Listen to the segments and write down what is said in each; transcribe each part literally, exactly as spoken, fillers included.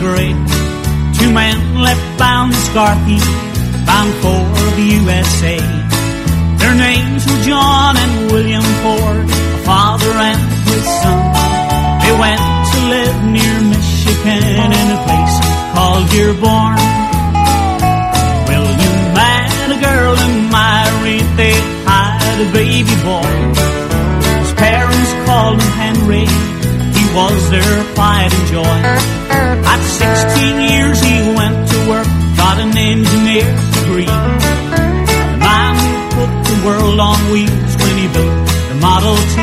great. Two men left bound Scarthy, bound for the U S A. Their names were John and William Ford, a father and his son. They went to live near Michigan in a place called Dearborn. William met a girl and married, they had a baby boy. His parents called him Henry, he was their pride and joy. At sixteen years he went to work, got an engineer's degree. The man who put the world on wheels when he built the Model T.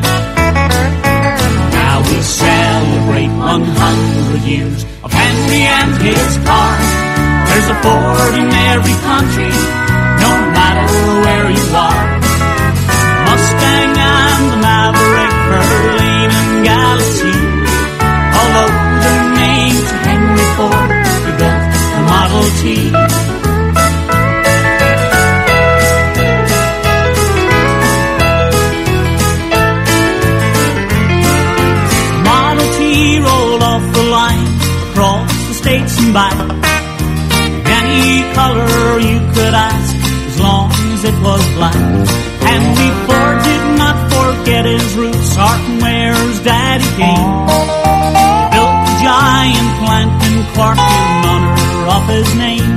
Now we celebrate one hundred years of Henry and his car. There's a Ford in every country, no matter where you are. Mustang and the Maverick, Berlin and Galaxy, all over the name to Henry Ford, he built the Model T. The Model T rolled off the line across the states and back. Any color you could ask, as long as it was black. Henry Ford did not forget his roots, starting where his daddy came. He built the giant plant in Cork in honor of his name.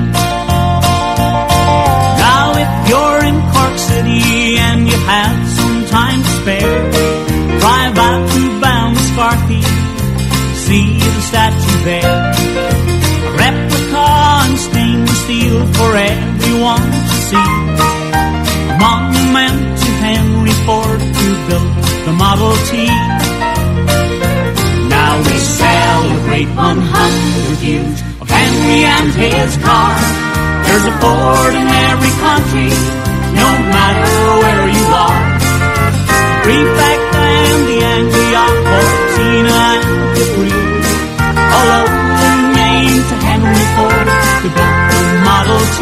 Now if you're in Cork City and you have some time to spare, drive out to Balmascarthy, see the statue there. A replica in stainless steel for everyone to see. A monument to Henry Ford who built the Model T. Now we celebrate one hundred years of Henry and his car. There's a Ford in every country, no matter where you are. Prefect and the Anglia, Cortina and Capri, all over the name to Henry Ford who built the Model T.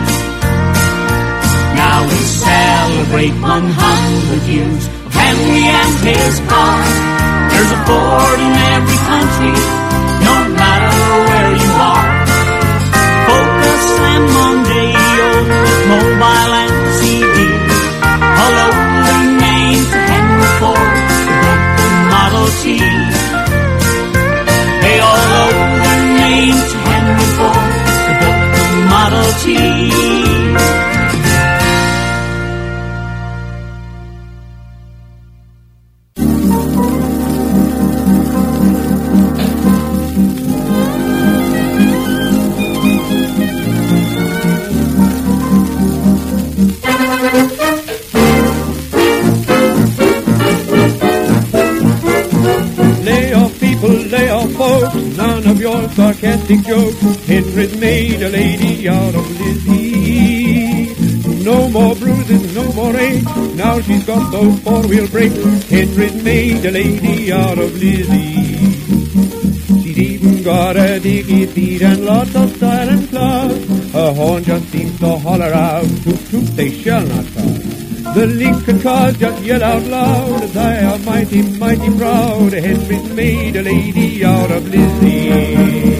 Now we celebrate one hundred years of Henry and his car. There's a Ford in every country, no matter where you are. Focus and Mondeo, Mobile and C D, all over the name to Henry Ford who built the Model T. They all owe their name to Henry Ford who built the Model T. None of your sarcastic jokes. Henry's made a lady out of Lizzie. No more bruises, no more ache. Now she's got those four-wheel brakes. Henry's made a lady out of Lizzie. She's even got a dicky feet and lots of style and class. Her horn just seems to holler out, toot toot, they shall not pass. The Lincoln cars just yell out loud as I am mighty, mighty proud. Henry's made a lady out of Lizzie.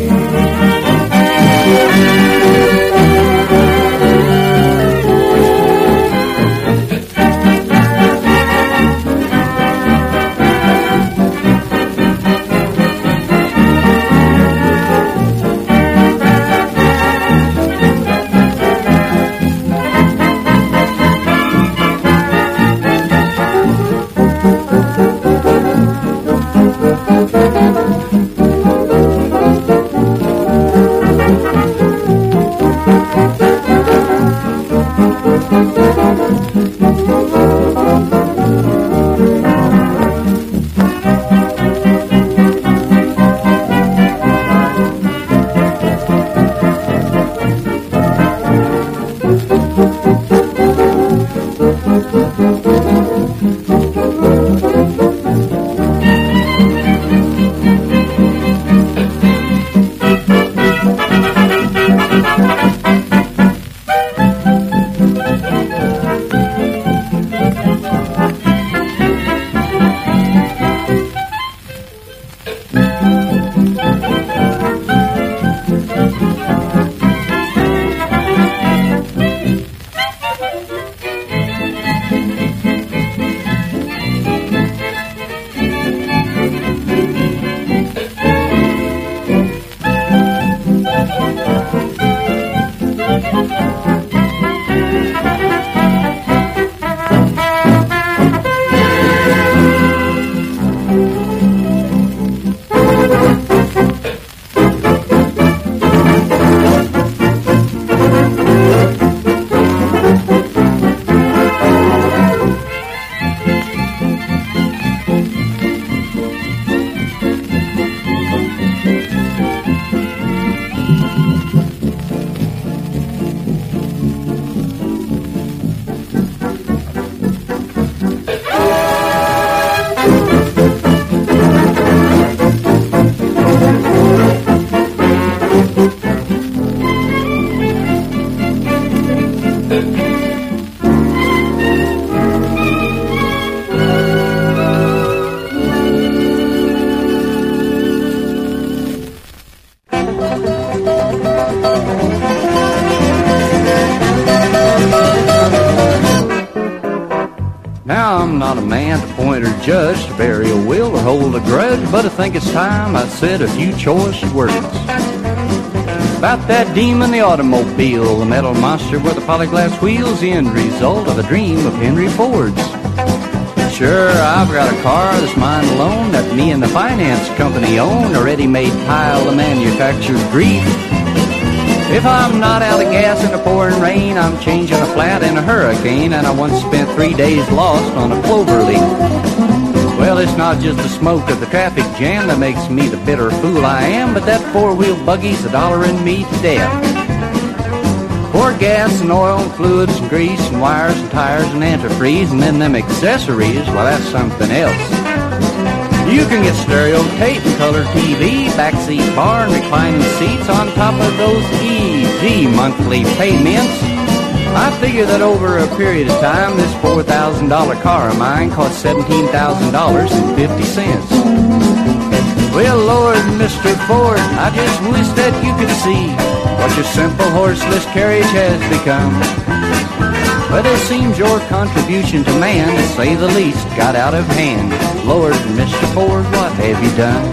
I'm not a man to point or judge, to bury a will or hold a grudge, but I think it's time I said a few choice words about that demon, the automobile, the metal monster with the polyglass wheels, the end result of a dream of Henry Ford's. Sure, I've got a car that's mine alone, that me and the finance company own, a ready-made pile of manufactured grief. If I'm not out of gas in the pouring rain, I'm changing a flat in a hurricane, and I once spent three days lost on a clover leaf. Well, it's not just the smoke of the traffic jam that makes me the bitter fool I am, but that four-wheel buggy's a-dollaring me to death. Pour gas and oil and fluids and grease and wires and tires and antifreeze, and then them accessories, well, that's something else. You can get stereo tape and color T V, backseat bar and reclining seats on top of those easy monthly payments. I figure that over a period of time, this four thousand dollar car of mine cost seventeen thousand dollars and fifty cents. Well, Lord, Mister Ford, I just wish that you could see what your simple horseless carriage has become. But it seems your contribution to man, to say the least, got out of hand. Lord, Mister Ford, what have you done?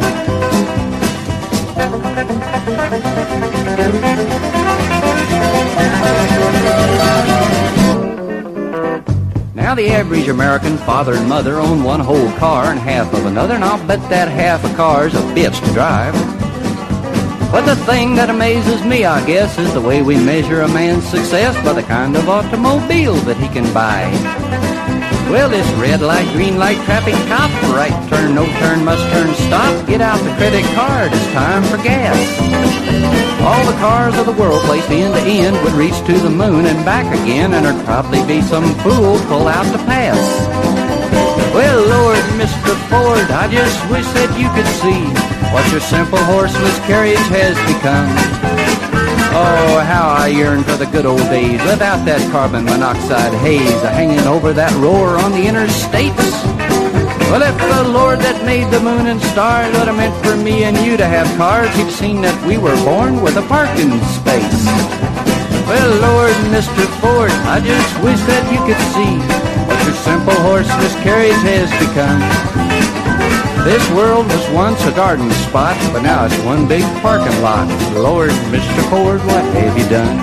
Now the average American father and mother own one whole car and half of another, and I'll bet that half a car's a bitch to drive. But the thing that amazes me, I guess, is the way we measure a man's success by the kind of automobile that he can buy. Well, this red light, green light, traffic cop, right turn, no turn, must turn, stop, get out the credit card, it's time for gas. All the cars of the world placed end to end would reach to the moon and back again, and there'd probably be some fool pull out the pass. Well, Lord, Mister Ford, I just wish that you could see what your simple horseless carriage has become. Oh, how I yearn for the good old days without that carbon monoxide haze hanging over that roar on the interstates. Well, if the Lord that made the moon and stars would have meant for me and you to have cars, he'd seen that we were born with a parking space. Well, Lord, Mister Ford, I just wish that you could see what your simple horseless carriage has become. This world was once a garden spot, but now it's one big parking lot. Lord, Mister Ford, what have you done?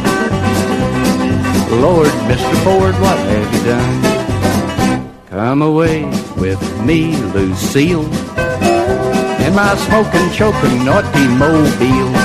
Lord, Mister Ford, what have you done? Come away with me, Lucille, in my smoking, choking, naughty mobile.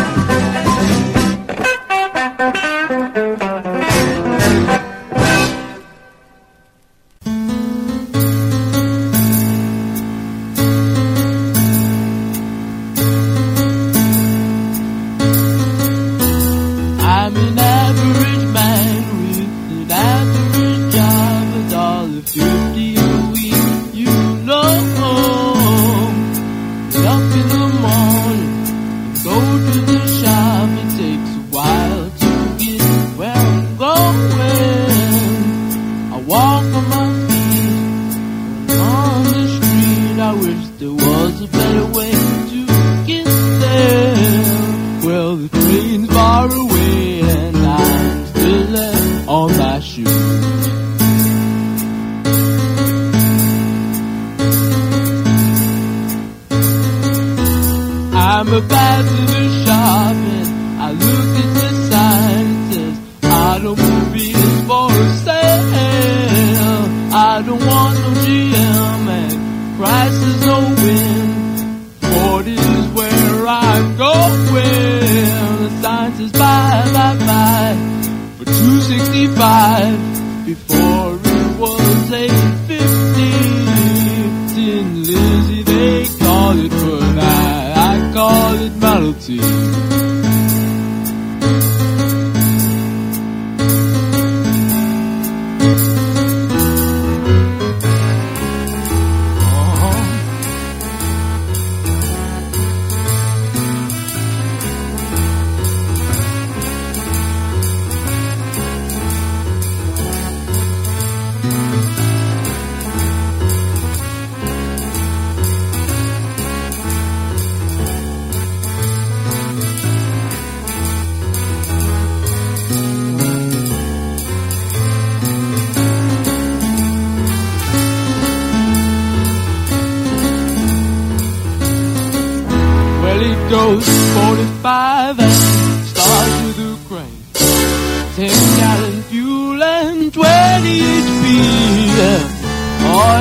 goes forty-five and starts with a crank. Ten gallon fuel and twenty H P. Oh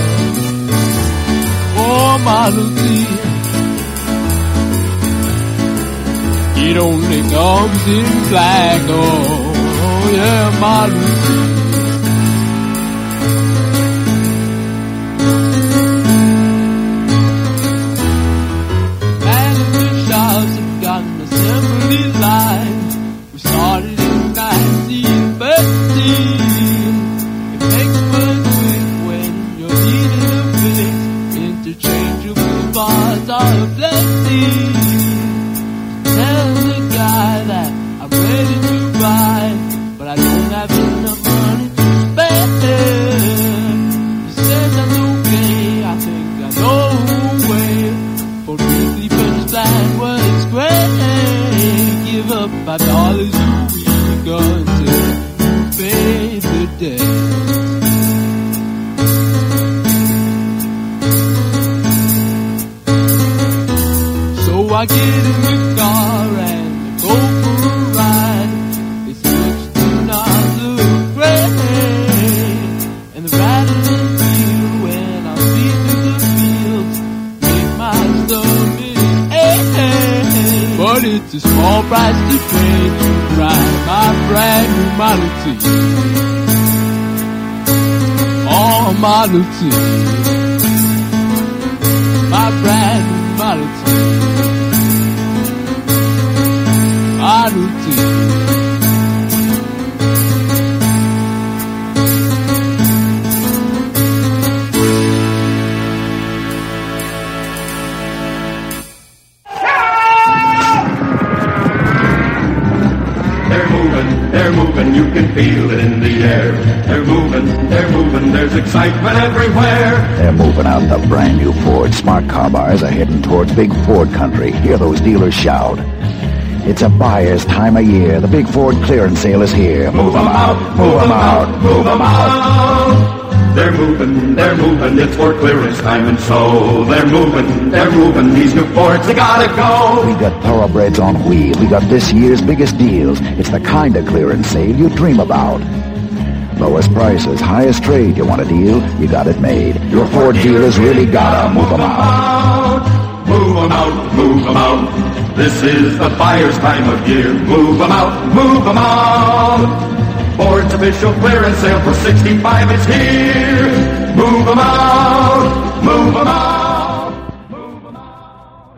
yeah. Oh Model T. It only comes in black. Oh, oh yeah, Model T. Assembly line. We started in nineteen thirteen. It makes one quick when you're needing a fix. Interchangeable parts are plenty. Tell the guy that I'm ready to buy, but I don't have enough money to spend. He says that's okay. I think I know a way for quickly finish that works great. Give up five dollars a week until pay the debt. So I get in the car and go for a ride. They switch to nozzle great, and the rattling wheel when I speed through the fields make my stomach ache. But it's a small price to pay to drive my brand new Model T. Oh, Model T. My brand new Model T. Model T. They're moving, you can feel it in the air. They're moving, they're moving, there's excitement everywhere. They're moving out the brand new Ford. Smart car buyers are heading towards big Ford country. Hear those dealers shout. It's a buyer's time of year. The big Ford clearance sale is here. Move them out, move them out, move them out. They're moving, they're moving, it's for clearance time, and so they're moving, they're moving, these new Fords, they gotta go. We got thoroughbreds on wheels. We got this year's biggest deals. It's the kind of clearance sale you dream about. Lowest prices, highest trade. You want a deal? You got it made. Your Ford dealers really gotta move them out. Move them out, move them out. This is the buyer's time of year. Move them out, move them out. Ford's official clearance sale for sixty-five is here. Move them out, move them out, move them out.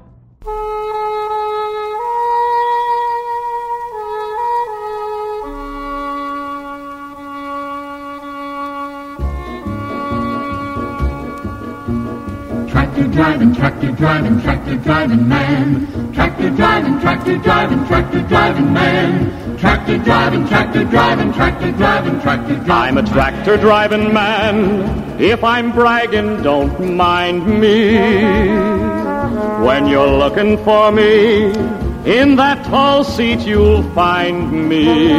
Tractor driving, tractor driving, tractor driving man. Tractor driving, tractor driving, tractor driving man. Tractor driving, tractor driving, tractor driving, tractor driving. I'm a tractor driving man. If I'm bragging, don't mind me. When you're looking for me, in that tall seat you'll find me.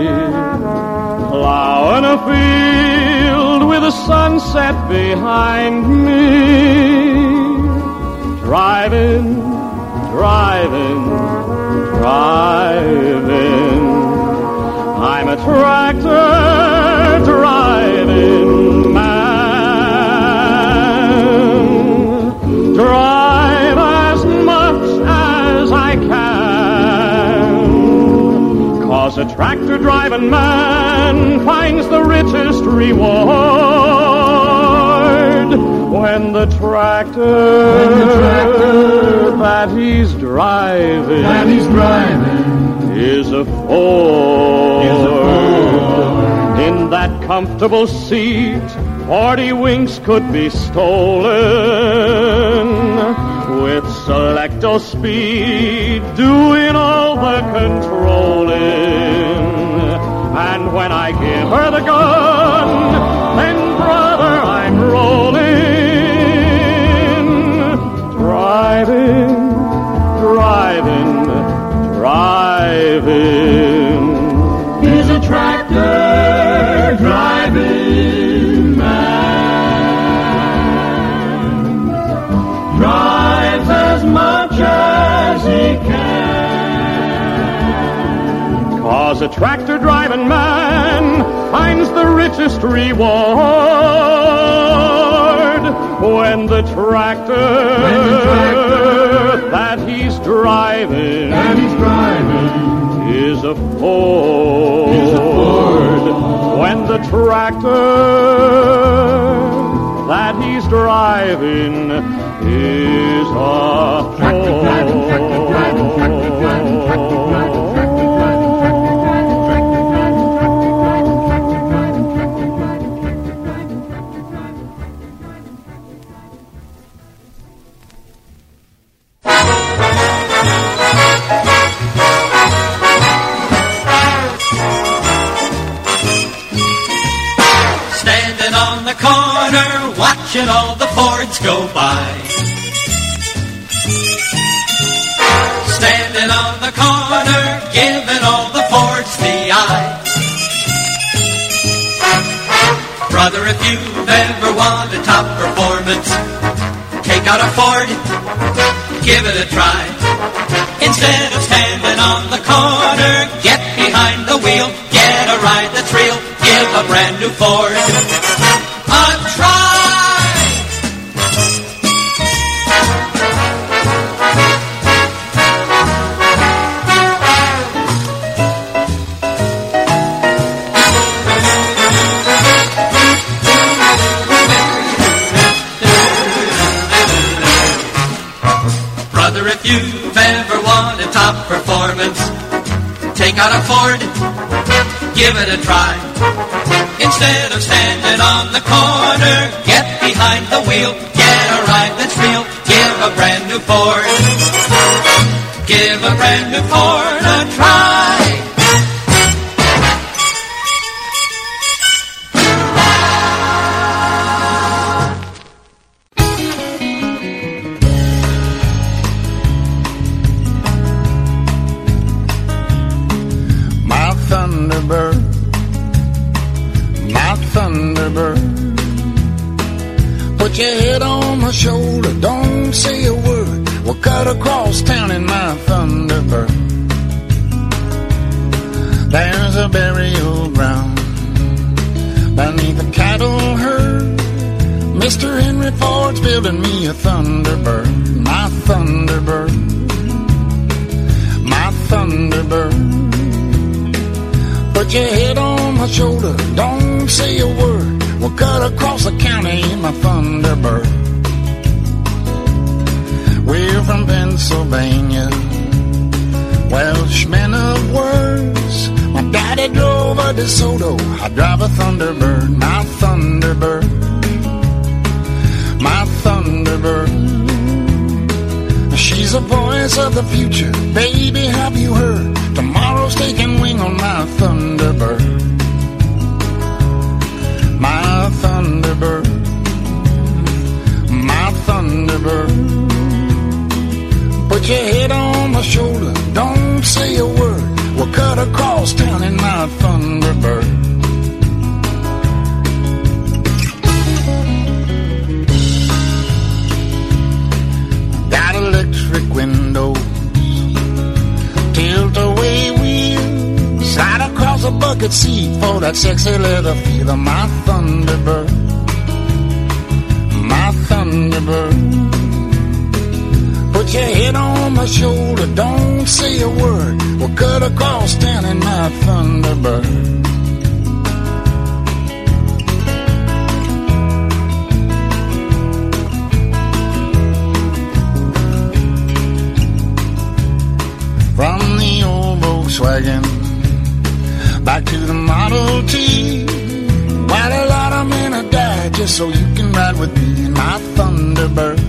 Plowing a field with the sunset behind me. Driving, driving, driving. I'm a tractor driving man. Drive as much as I can, 'cause a tractor driving man finds the richest reward when the tractor, when the tractor that he's driving, that he's driving is a Ford. Is a Ford. In that comfortable seat, forty winks could be stolen. With selecto speed, doing all the controlling. And when I give her the gun, then brother, I'm rolling. Driving, driving, driving is a tractor driving man. Drives as much as 'cause a tractor driving man finds the richest reward when the tractor, when the tractor that he's driving, that he's driving is a Ford. is a Ford. When the tractor that he's driving is a Ford. Tractor driving, tractor driving, tractor driving, tractor driving, tractor driving, tractor driving, tractor driving, tractor driving, tractor driving, tractor driving, tractor driving, tractor driving. Standing on the corner, watching all the Fords go by. Standing on the corner, giving all the Fords the eye. Brother, if you've ever wanted top performance, take out a Ford, give it a try. Instead of standing on the corner, get behind the wheel, get a ride that's real, give a brand new Ford a try. Brother, if you've ever wanted top performance, take out a Ford, give it a try. Instead of standing on the corner, get behind the wheel, get a ride that's real, give a brand new Ford, give a brand new Ford a try. My Thunderbird, my Thunderbird, put your head on my shoulder, don't say a word. We'll cut across town in my Thunderbird. There's a burial ground beneath a cattle herd. Mister Henry Ford's building me a Thunderbird, my Thunderbird, my Thunderbird. Put your head on my shoulder, don't say a word. We'll cut across the county in my Thunderbird. We're from Pennsylvania, Welshmen of words. My daddy drove a DeSoto, I drive a Thunderbird, my Thunderbird, my Thunderbird. She's a voice of the future, baby, have you heard? Tomorrow's taking wing on my Thunderbird, my Thunderbird, my Thunderbird. Put your head on my shoulder, don't say a word. We'll cut across town in my Thunderbird. Got electric windows, tilt-away wheels, slide across a bucket seat for that sexy leather feel of my Thunderbird, my Thunderbird. Put your head on my shoulder, don't say a word. We'll cut across town in my Thunderbird. From the old Volkswagen back to the Model T, quite a lot of men have died just so you can ride with me in my Thunderbird,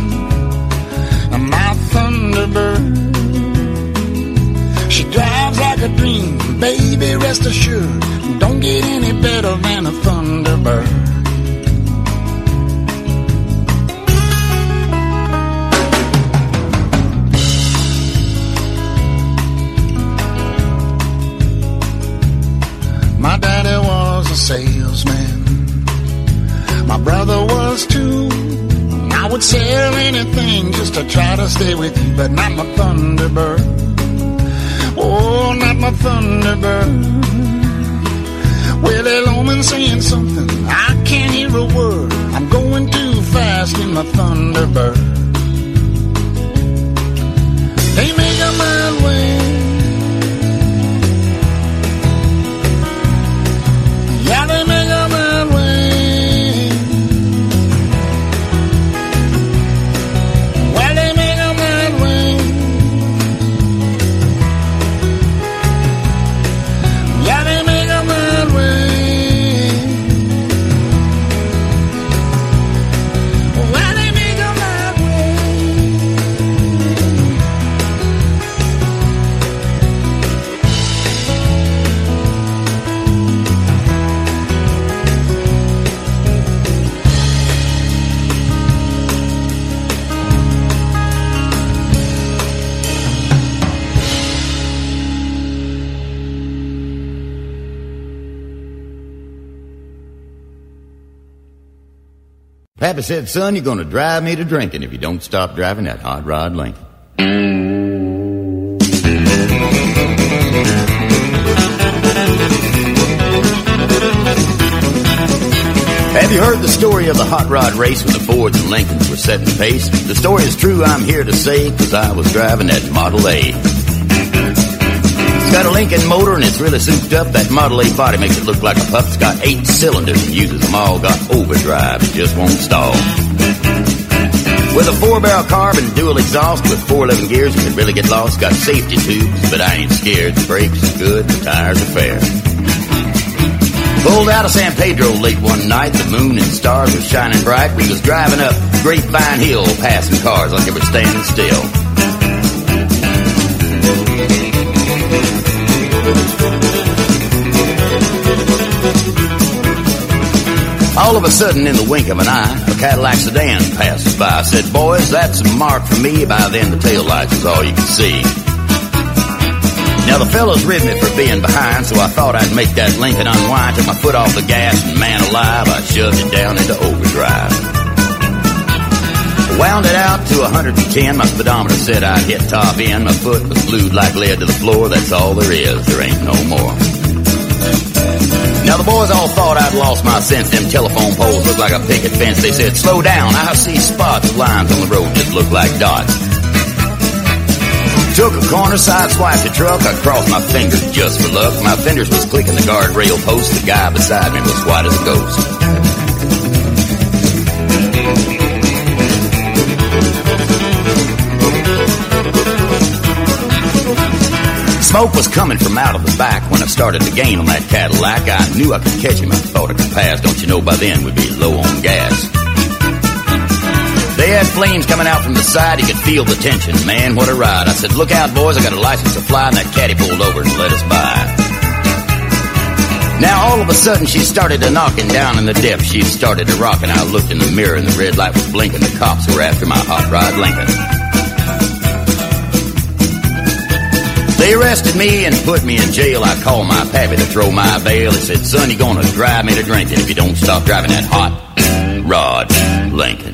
my Thunderbird. She drives like a dream, baby, rest assured. Don't get any better than a Thunderbird. My daddy was a salesman, my brother was too. I would sell anything just to try to stay with you, but not my Thunderbird. Oh, not my Thunderbird. Well, that woman saying something, I can't hear a word. I'm going too fast in my Thunderbird. They make a mile way. Yeah, they make a mile way. Well, they make a mile way. Yeah, they make a mile way. Well, they make a mile way. Pappy said, son, you're going to drive me to drinking if you don't stop driving that hot rod Lincoln. Have you heard the story of the hot rod race when the Fords and Lincolns were setting the pace? The story is true, I'm here to say, because I was driving that Model A. It's got a Lincoln motor and it's really souped up. That Model A body makes it look like a pup. It's got eight cylinders and uses them all. Got overdrive, it just won't stall. With a four-barrel carb and dual exhaust with four eleven gears, you can really get lost. Got safety tubes, but I ain't scared. The brakes are good, the tires are fair. Pulled out of San Pedro late one night. The moon and stars were shining bright. We was driving up Grapevine Hill, passing cars like they were standing still. All of a sudden, in the wink of an eye, a Cadillac sedan passes by. I said, boys, that's a mark for me. By then, the taillights was all you could see. Now, the fellas ribbed me for being behind, so I thought I'd make that Lincoln unwind. Took my foot off the gas, and man alive, I shoved it down into overdrive. Wound it out to one hundred ten. My speedometer said I'd hit top end. My foot was glued like lead to the floor. That's all there is. There ain't no more. Now the boys all thought I'd lost my sense. Them telephone poles looked like a picket fence. They said, slow down, I see spots. Lines on the road just look like dots. Took a corner, side swiped the truck. I crossed my fingers just for luck. My fenders was clicking the guardrail post. The guy beside me was white as a ghost. Smoke was coming from out of the back. When I started to gain on that Cadillac, I knew I could catch him. I thought I could pass. Don't you know by then we'd be low on gas. They had flames coming out from the side. You could feel the tension. Man, what a ride. I said, look out, boys. I got a license to fly. And that caddy pulled over and let us by. Now, all of a sudden, she started to knocking down in the depths. She started to rock, and I looked in the mirror, and the red light was blinking. The cops were after my hot rod Lincoln. They arrested me and put me in jail. I called my pappy to throw my bail. He said, son, you're gonna drive me to drinking if you don't stop driving that hot rod Lincoln.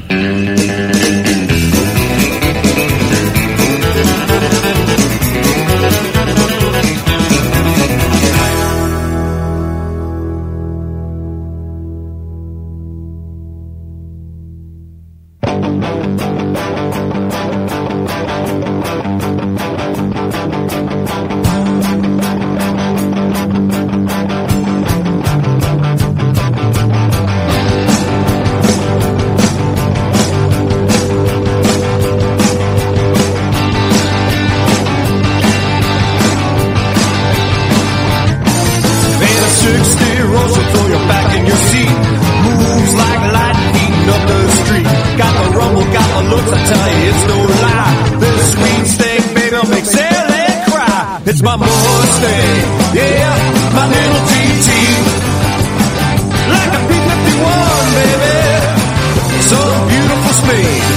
It's my Mustang, yeah, my little G T. Like a P fifty-one, baby, so beautiful speed.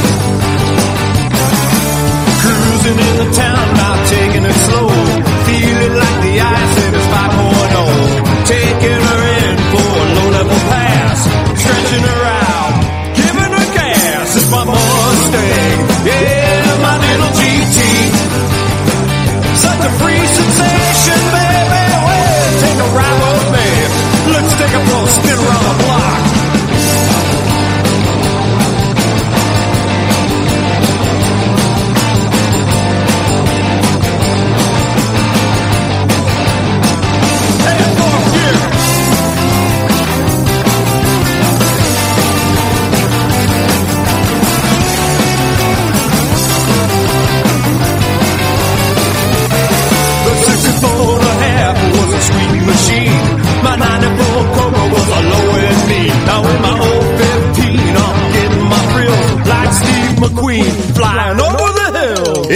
Cruising in the town, now taking it slow. Feeling like the ice in his five point oh. Taking her in for a low-level pass. Stretching her out, giving her gas. It's my Mustang, yeah, my little G T. Such a free sensation.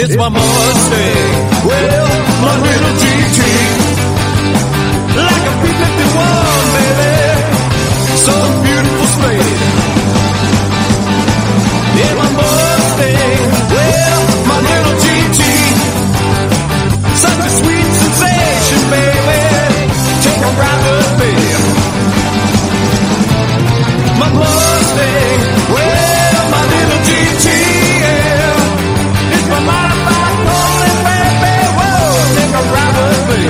It's my Mustang, well, my little G T, like a P fifty-one, baby, so beautiful slate. Yeah, my Mustang, well, my little G T, such a sweet sensation, baby, take a ride with me. My Mustang, well, my little G T, yeah, it's my modified calling, baby, whoa, take a ride with me.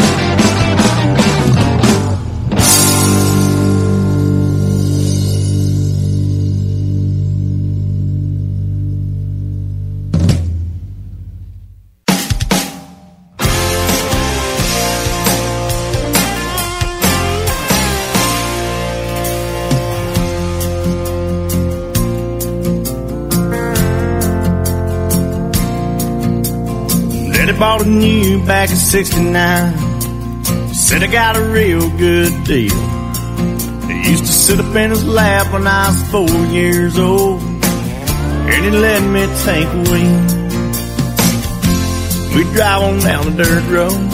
Bought a new back in sixty-nine. Said I got a real good deal. He used to sit up in his lap when I was four years old, and he let me take a wheel. We'd drive on down the dirt road.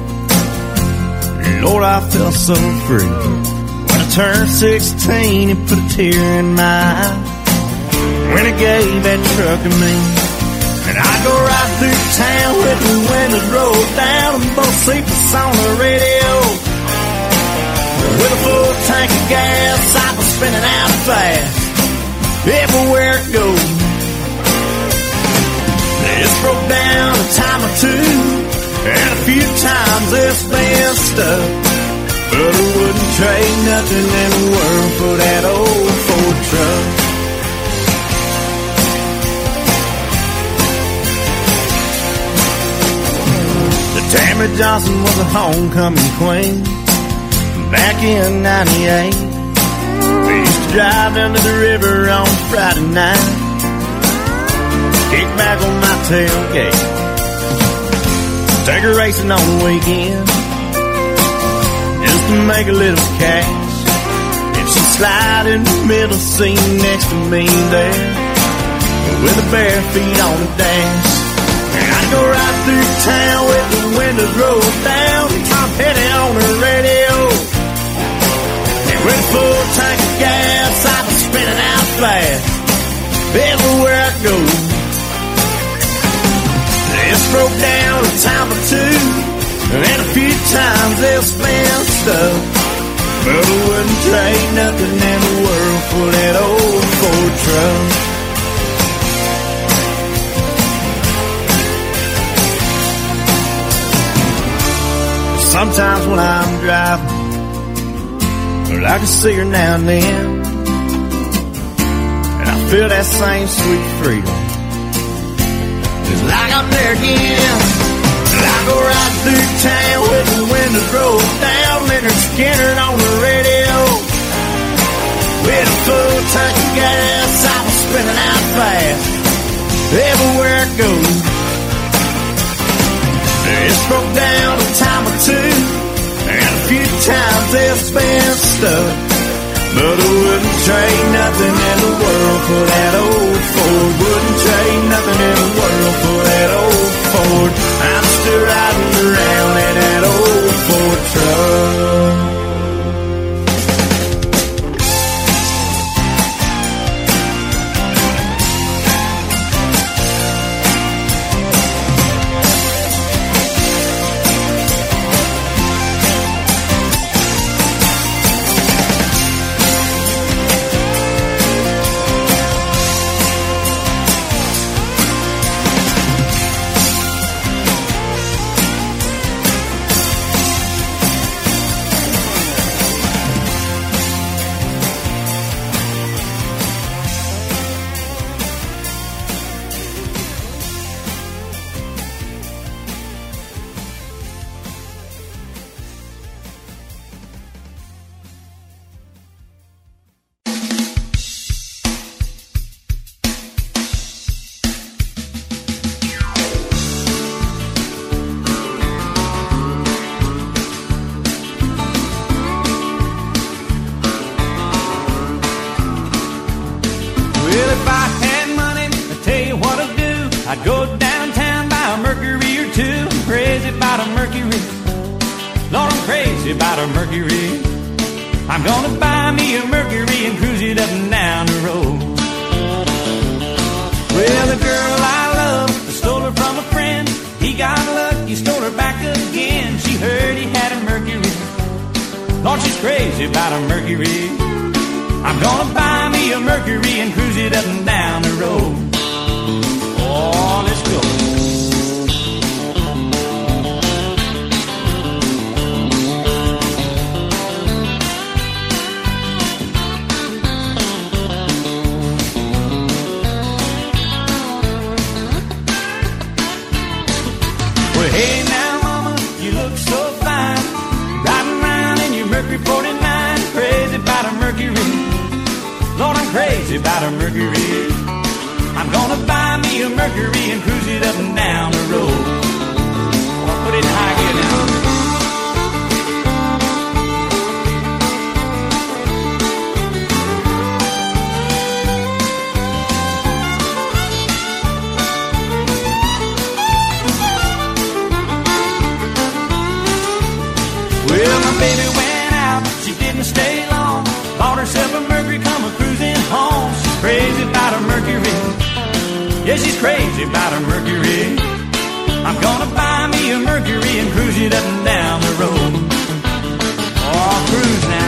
Lord, I felt so free. When I turned sixteen, he put a tear in my eye when he gave that truck to me. And I go right through town with the windows rolled down and both seats on the radio. With a full tank of gas, I was spinning out fast everywhere it goes. It's broke down a time or two, and a few times it's been stuck, but I wouldn't trade nothing in the world for that old Ford truck. Tammy Johnson was a homecoming queen back in ninety-eight. We used to drive down to the river on Friday night, kick back on my tailgate, take her racing on the weekend just to make a little cash. And she'd slide in the middle seat next to me there with her bare feet on the dash. And I'd go right through town with the windows rolled down, Tom Petty on the radio. And with a full tank of gas, I was spinning out fast everywhere I go. It's broke down a time or two, and a few times it's been stuck, but I wouldn't trade nothing in the world for that old Ford truck. Sometimes when I'm driving, well, I can see her now and then, and I feel that same sweet freedom. It's like I'm there again. I go right through town with the windows rolled down, Leonard Skinner on the radio. With a full tank of gas, I was spinning out fast everywhere I go. It's broke down a time or two, and a few times it's been stuck, but I wouldn't trade nothing in the world for that old Ford. Wouldn't trade nothing in the world for that old Ford. I'm still riding around in that old Ford truck. I'd go downtown too. I'm crazy about a Mercury. Lord, I'm crazy about a Mercury. I'm gonna buy me a Mercury and cruise it up and down the road. Well, the girl I love, I stole her from a friend. He got lucky, stole her back again. She heard he had a Mercury. Lord, she's crazy about a Mercury. I'm gonna buy me a Mercury and cruise it up and down the road. Oh, let's go. Well, hey now, mama, you look so fine. Riding around in your Mercury forty-nine. Crazy about a Mercury. Lord, I'm crazy about a Mercury. I'm gonna buy me a Mercury and cruise it up and down the road. I'll put it in high gear now. Well, my baby went out, she didn't stay long. Bought herself a Mercury, come a cruising home. She's crazy about a Mercury. Yeah, she's crazy about a Mercury. I'm gonna buy me a Mercury and cruise it up and down the road. Oh, cruise now.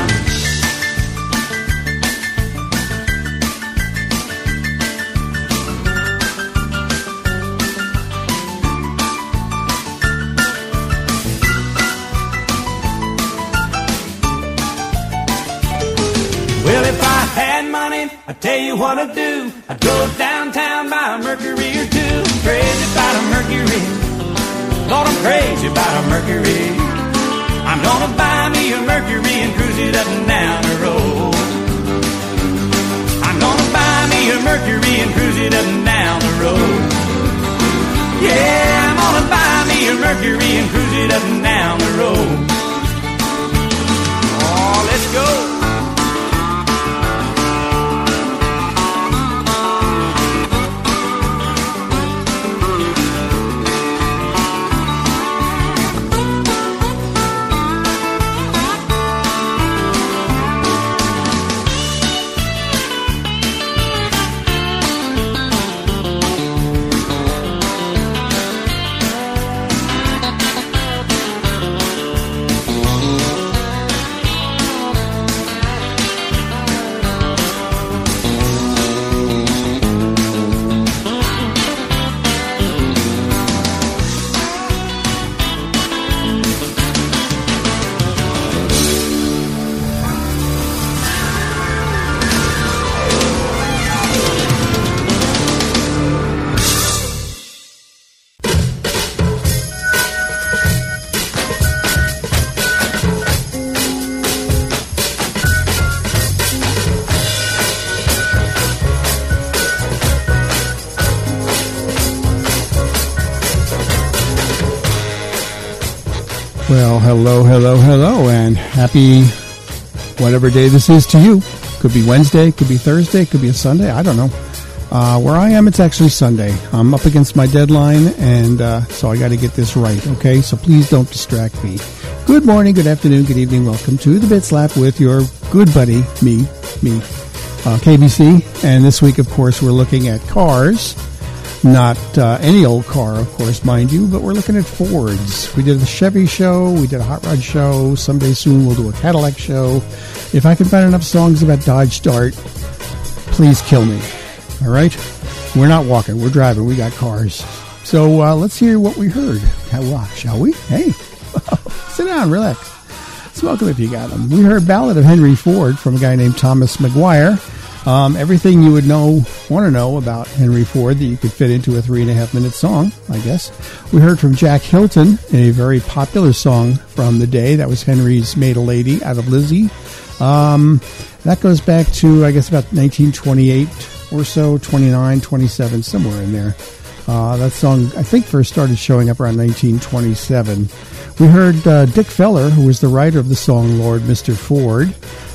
Well, if I had money, I'd tell you what I'd do. I'd go downtown, buy a Mercury or two. Crazy about a Mercury. Lord, I'm crazy about a Mercury. I'm gonna buy me a Mercury and cruise it up and down the road. I'm gonna buy me a Mercury and cruise it up and down the road. Yeah, I'm gonna buy me a Mercury and cruise it up and down the road. Oh, let's go. Well, hello, hello, hello, and happy whatever day this is to you. Could be Wednesday, could be Thursday, could be a Sunday, I don't know. Uh, where I am, it's actually Sunday. I'm up against my deadline, and uh, so I got to get this right, okay? So please don't distract me. Good morning, good afternoon, good evening. Welcome to the Bit Slap with your good buddy, me, me, uh, K B C. And this week, of course, we're looking at cars. Not uh, any old car, of course, mind you, but we're looking at Fords. We did a Chevy show, we did a hot rod show. Someday soon we'll do a Cadillac show. If I can find enough songs about Dodge Dart, please kill me. All right? We're not walking, we're driving, we got cars. So uh, let's hear what we heard. Shall we? Hey, sit down, relax. Smoke them if you got them. We heard Ballad of Henry Ford from a guy named Thomas McGuire. Um, everything you would know, want to know about Henry Ford that you could fit into a three and a half minute song, I guess. We heard from Jack Hilton, a very popular song from the day. That was Henry's Made a Lady out of Lizzie. Um, that goes back to, I guess, about nineteen twenty-eight or so, twenty-nine, twenty-seven, somewhere in there. Uh, that song, I think, first started showing up around nineteen twenty-seven. We heard uh, Dick Feller, who was the writer of the song Lord, Mister Ford.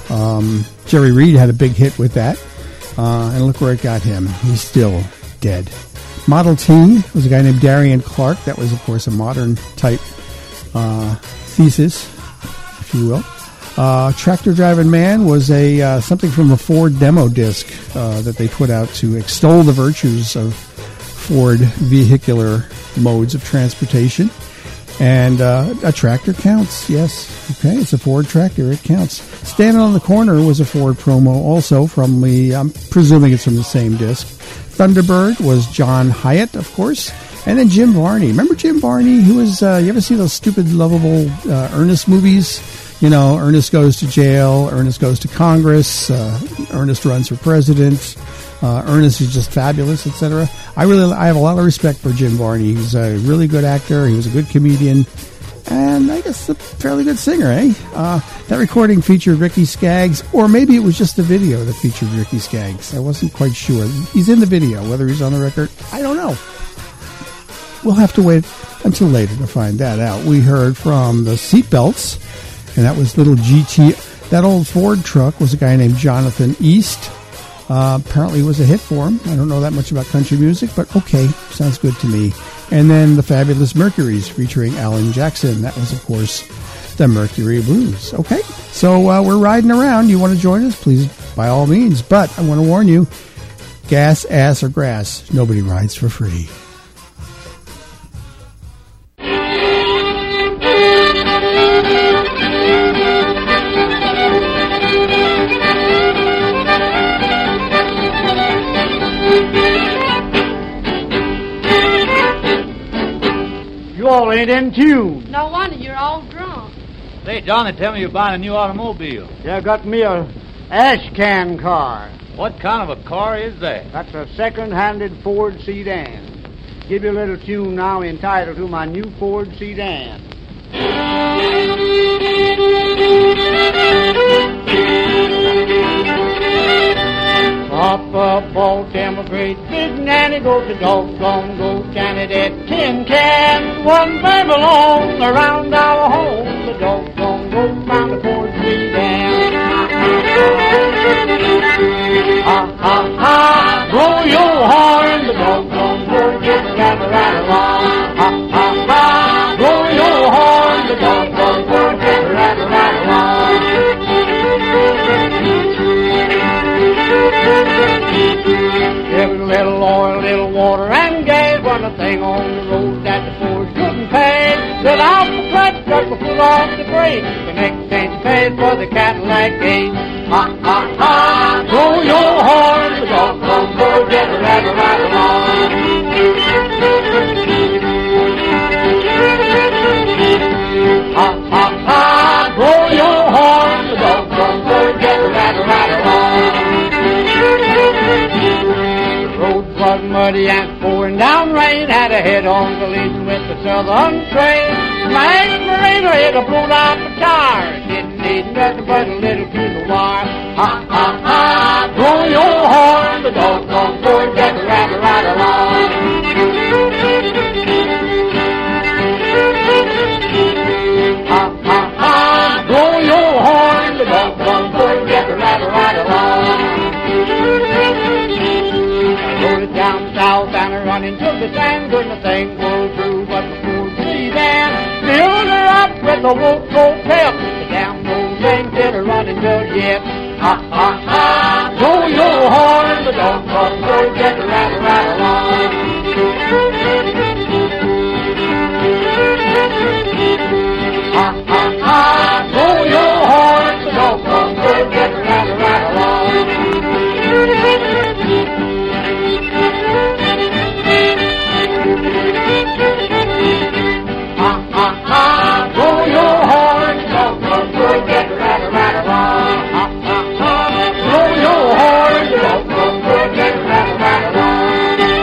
Um, Jerry Reed had a big hit with that, uh, and look where it got him. He's still dead. Model T was a guy named Darian Clark. That was, of course, a modern type uh, thesis, if you will. Uh, Tractor Driving Man was a uh, something from a Ford demo disc uh, that they put out to extol the virtues of Ford vehicular modes of transportation. And uh, a tractor counts, yes. Okay, it's a Ford tractor, it counts. Standing on the Corner was a Ford promo also from the, I'm presuming it's from the same disc. Thunderbird was John Hyatt, of course. And then Jim Varney. Remember Jim Varney? Who was, uh, you ever see those stupid, lovable uh, Ernest movies? You know, Ernest Goes to Jail, Ernest Goes to Congress, uh, Ernest Runs for President, uh, Ernest is Just Fabulous, et cetera. I really, I have a lot of respect for Jim Varney. He's a really good actor. He was a good comedian. And I guess a fairly good singer, eh? Uh, that recording featured Ricky Skaggs, or maybe it was just the video that featured Ricky Skaggs. I wasn't quite sure. He's in the video. Whether he's on the record, I don't know. We'll have to wait until later to find that out. We heard from the Seatbelts, and that was little G T. That old Ford truck was a guy named Jonathan East. Uh, apparently it was a hit for him. I don't know that much about country music, but okay, sounds good to me. And then the Fabulous Mercuries featuring Alan Jackson. That was, of course, the Mercury Blues. Okay, so uh, we're riding around. You want to join us? Please, by all means. But I want to warn you, gas, ass, or grass, nobody rides for free. You all ain't in tune. No wonder you're all drunk. Say, John, they tell me you're buying a new automobile. Yeah, I got me a ash can car. What kind of a car is that? That's a second-handed Ford sedan. Give you a little tune now entitled to my new Ford sedan. Papa bought him a great big nanny goat, the doggone goat candidate tin can. One baby long around our home, the doggone goat found a Ford sedan. Ha ha ha, blow your horn, the doggone goat gets rattle right along. Ha ha ha, blow your horn, the doggone goat gets rattle right along. Every little oil, little water, and gas run a thing on the road that the Ford couldn't pay. Let out the clutch, cut the foot off the brake. The next thing you paid for the Cadillac gate. Ha ha ha, blow your horn, the doggone Ford get a rattle right along. Ha ha ha, blow your horn, the doggone Ford get a rattle right along. Was muddy and pouring down rain, had a head-on collision with the southern train. My marina hit a blown out the tire. Didn't need nothing but a little piece of wire. Ha ha ha, blow your horn, the doggone Ford get the rattle right along. Ha ha ha, blow your horn, the doggone Ford get the rattle right along. Rode down south and I run into the sand. Couldn't a thing go through but the Ford sedan. Filled her up with a wolf coat pep. The damn old thing did a running good yet. Ha ha ha, blow your horn, the doggone Ford get the rattle right along. Ha ha ha, blow your horn, the doggone Ford get the rattle right along. Ha ha ha, blow your horn, doggone Ford get the rattle right along. Ha ha ha, blow your horn, doggone Ford get the rattle right along.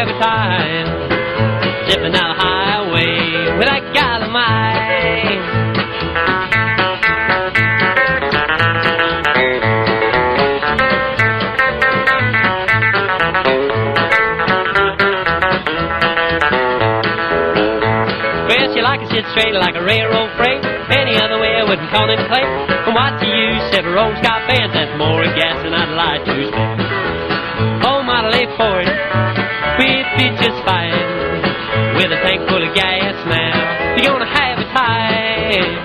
have a time zipping down the highway with that gal of mine. Well, she likes to sit straight like a railroad freight. Any other way I wouldn't contemplate. From what to use, several road Scott bands, that's more gas than I'd like to spend. Oh, Model A Ford, we fit just fine. With a tank full of gas now, you're gonna have a time.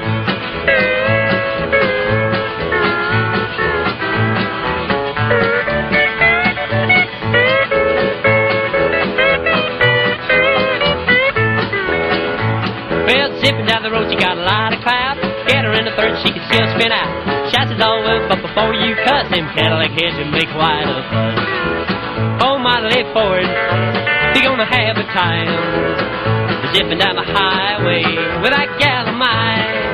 Well, zipping down the road, you got a lot of cloud. Get her in the third, she can still spin out. Shots is over, but before you cuss, them Cadillac heads will make quite a fuss. Oh, Model A Ford, you're gonna have a time. Zipping down the highway with that gal of mine.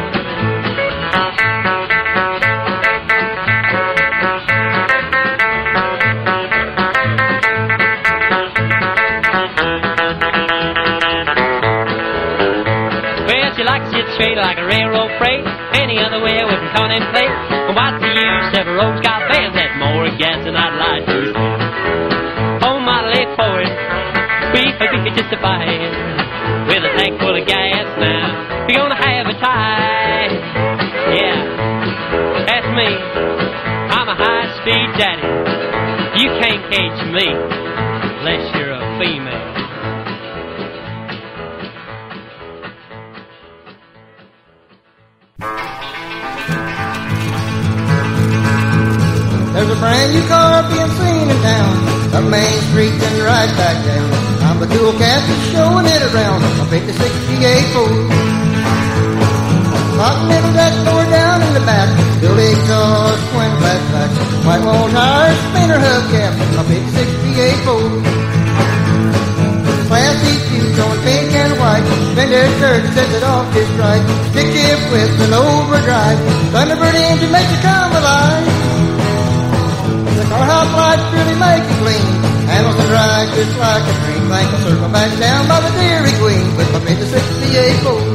She likes to sit straight like a railroad freight. Any other way I wouldn't contemplate. From what to use, several roads got bands. That's more gas than I'd like to spend. Oh, Model A Ford, we hope you can justify it. With a tank full of gas now, you're gonna have a time. Yeah, that's me. I'm a high-speed daddy. You can't catch me unless you're a female. There's a brand new car being seen in town, up Main Street and right back down. I'm a dual cast showing it around, a fifty-six G A Ford. Continental deck door down in the back, dual exhaust, twin flat tracks, white wall tires, spinner hubcap, a fifty-six G A Ford. Class C views on pink and white, fender skirt sets it off just right. Stick shift with an overdrive, Thunderbird engine makes it come alive. Our house lights really make it clean. Handles and ride just like a dream. Think I'll circle back down by the Dairy Queen with my fifty-six G A Ford.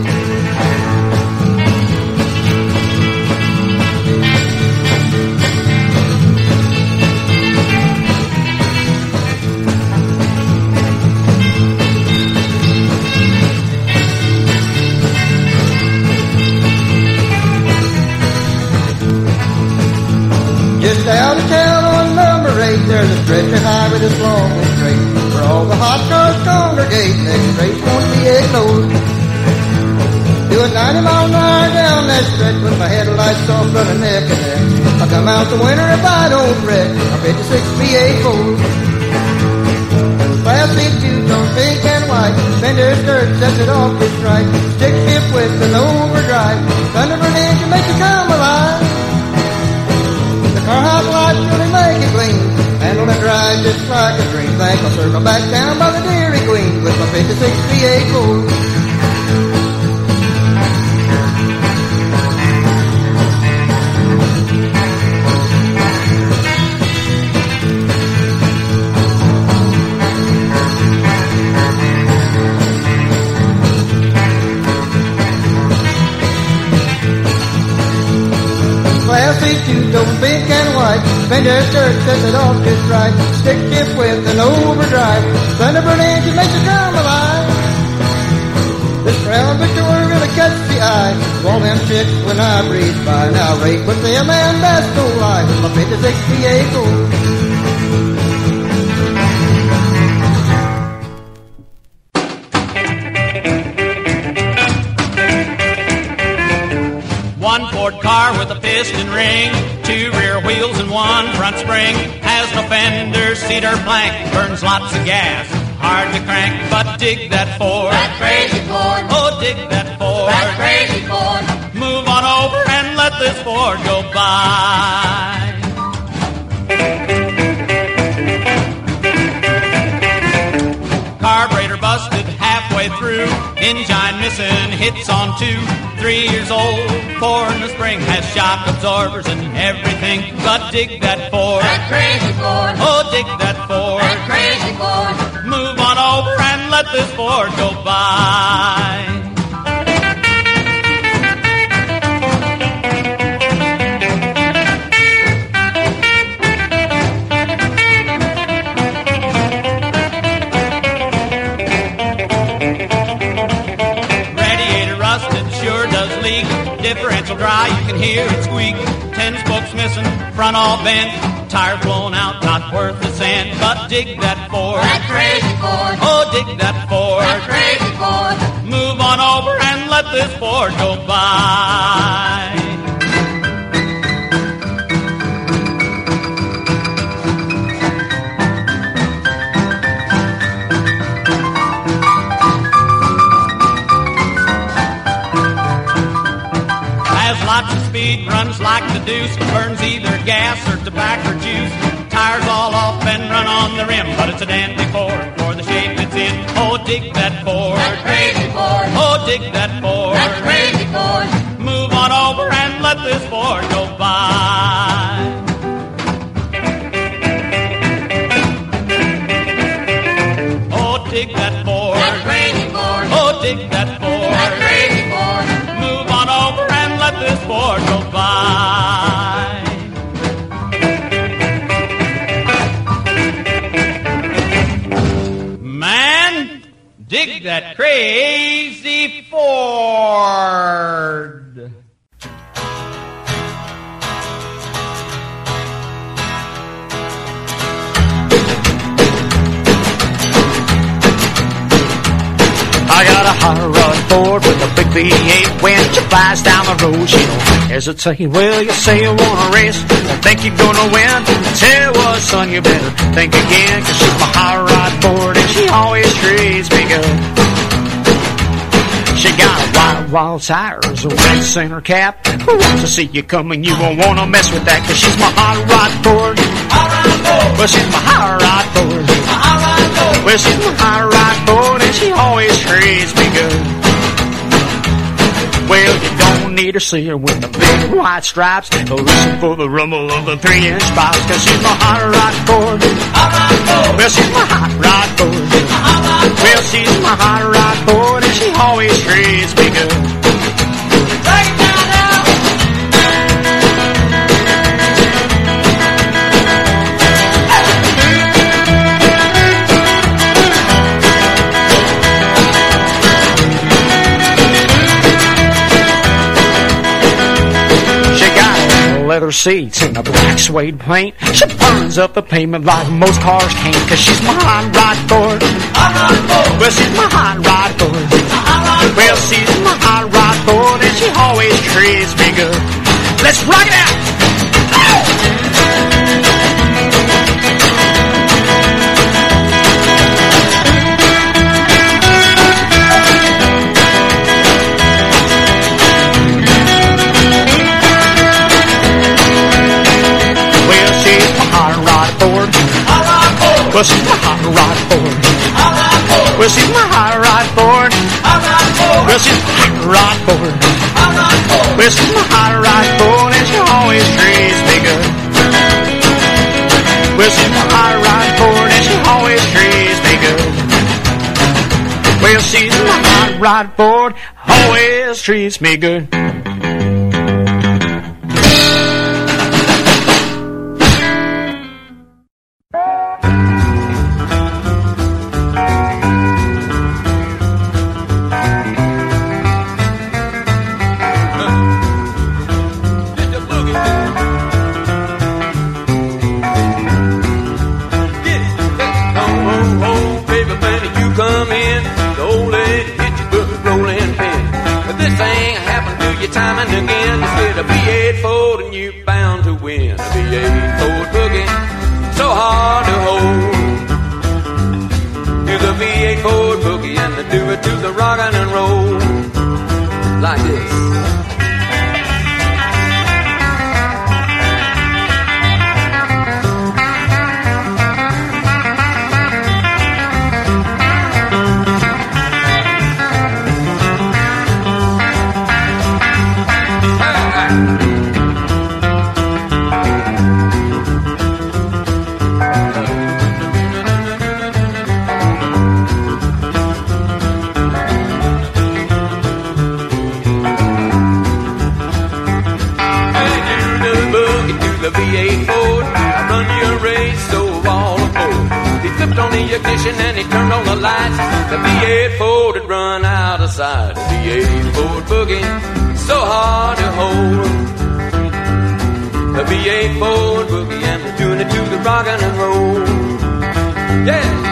Just out of town on number eight, there's a stretcher highway that's long and straight, where all the hot cars congregate. Next straight's gonna be ignored. Doing ninety miles an hour down that stretch with my headlights off, running neck and neck. I come out the winter if I don't wreck. A fifty-six V eight Ford. Class C views on pink and white, fender skirt sets it off just right. Stick shift with an overdrive, Thunderbird engine makes it come alive. Car house lights really make it gleam. Handle and drive just like a dream. Think I'll circle back down by the Dairy Queen with my fifty-six V eight Ford. Class C two over pink and white, fender skirt sets it off just right. Stick shift with an overdrive, Thunderbird engine makes it come alive. This Crown Victoria really catches the eye. All them chicks when I breeze by, now rate with them and that's no lie. With my fifty-six V eight Ford. One Ford car with a piston ring, two rear wheels and one front spring. Has no fenders, cedar plank, burns lots of gas. Hard to crank, but dig that Ford. That crazy Ford. Oh, dig that Ford. That crazy Ford. Move on over and let this Ford go by. Carburetor busted halfway through, engine missing, hits on two. Three years old, four in the spring, has shock absorbers and everything. But dig that Ford. That crazy Ford. Oh, dig that Ford. That crazy Ford. Move on let this Ford go by. Differential dry, you can hear it squeak. Ten spokes missing, front all bent, tires blown out, not worth a cent. But dig that Ford, that crazy Ford. Oh, dig that Ford, that crazy Ford. Move on over and let this Ford go by. Lots of speed, runs like the deuce, burns either gas or tobacco juice. Tires all off and run on the rim, but it's a dandy Ford for the shape it's in. Oh, dig that Ford, that crazy Ford. Oh, dig that Ford, that crazy Ford. Move on over and let this Ford go by. Oh, dig that Ford, that crazy Ford. Oh, dig that Ford, that crazy Ford. Move on over and let this Ford go by. Man, dig that crazy Ford. I got a hot rod Ford with a big V eight. When she flies down the road, she don't hesitate. Well, you say you wanna race, I think you're gonna win. Tell you what, son, you better think again. Cause she's my hot rod Ford and she always treats me good. She got wild, wild tires, a red center cap. Who wants to see you coming? You won't wanna mess with that. Cause she's my hot rod Ford. Well, she's my hot rod Ford. Well, she's my hot rod Ford and she always treats me good. Well, you don't need to see her with the big white stripes. Listen for the rumble of the three-inch pipes. Cause she's my hot rod Ford. Well, she's my hot rod Ford. Well, she's my hot rod Ford and she always treats me good. Leather seats and a black suede paint. She burns up the pavement like most cars can't. Cause she's my hot rod Ford. Well, she's my hot rod Ford. Well, she's my hot rod Ford and she always treats me good. Let's rock it out! Well, she's my hot rod Ford. Well, she's my hot rod Ford. Well, she's my hot rod Ford. Well, she's my hot rod Ford and she always treats me good. Well, she's my hot rod Ford and she always treats me good. Well, she's my hot rod Ford, always treats me good. Time and again, just get a V eight Ford and you bound to win. A V eight Ford boogie, so hard to hold. Do the V eight Ford boogie and do it to the rockin' and roll like this. ignition and he turned on the lights. The B eight Ford had run out of sight. The B eight Ford boogie, so hard to hold. The B eight Ford boogie and they're doing it to the rockin' and roll. Yeah.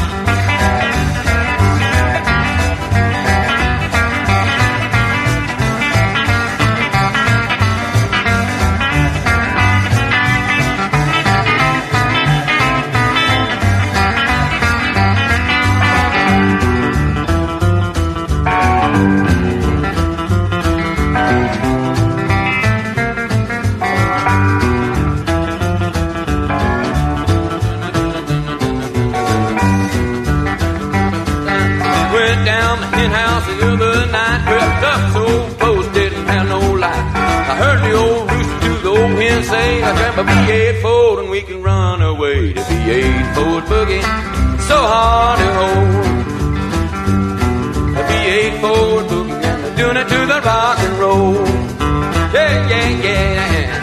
Say, I grab a B eight Ford and we can run away. The B eight Ford boogie, so hard to hold. The B eight Ford boogie, and they're doing it to the rock and roll. Yeah, yeah, yeah.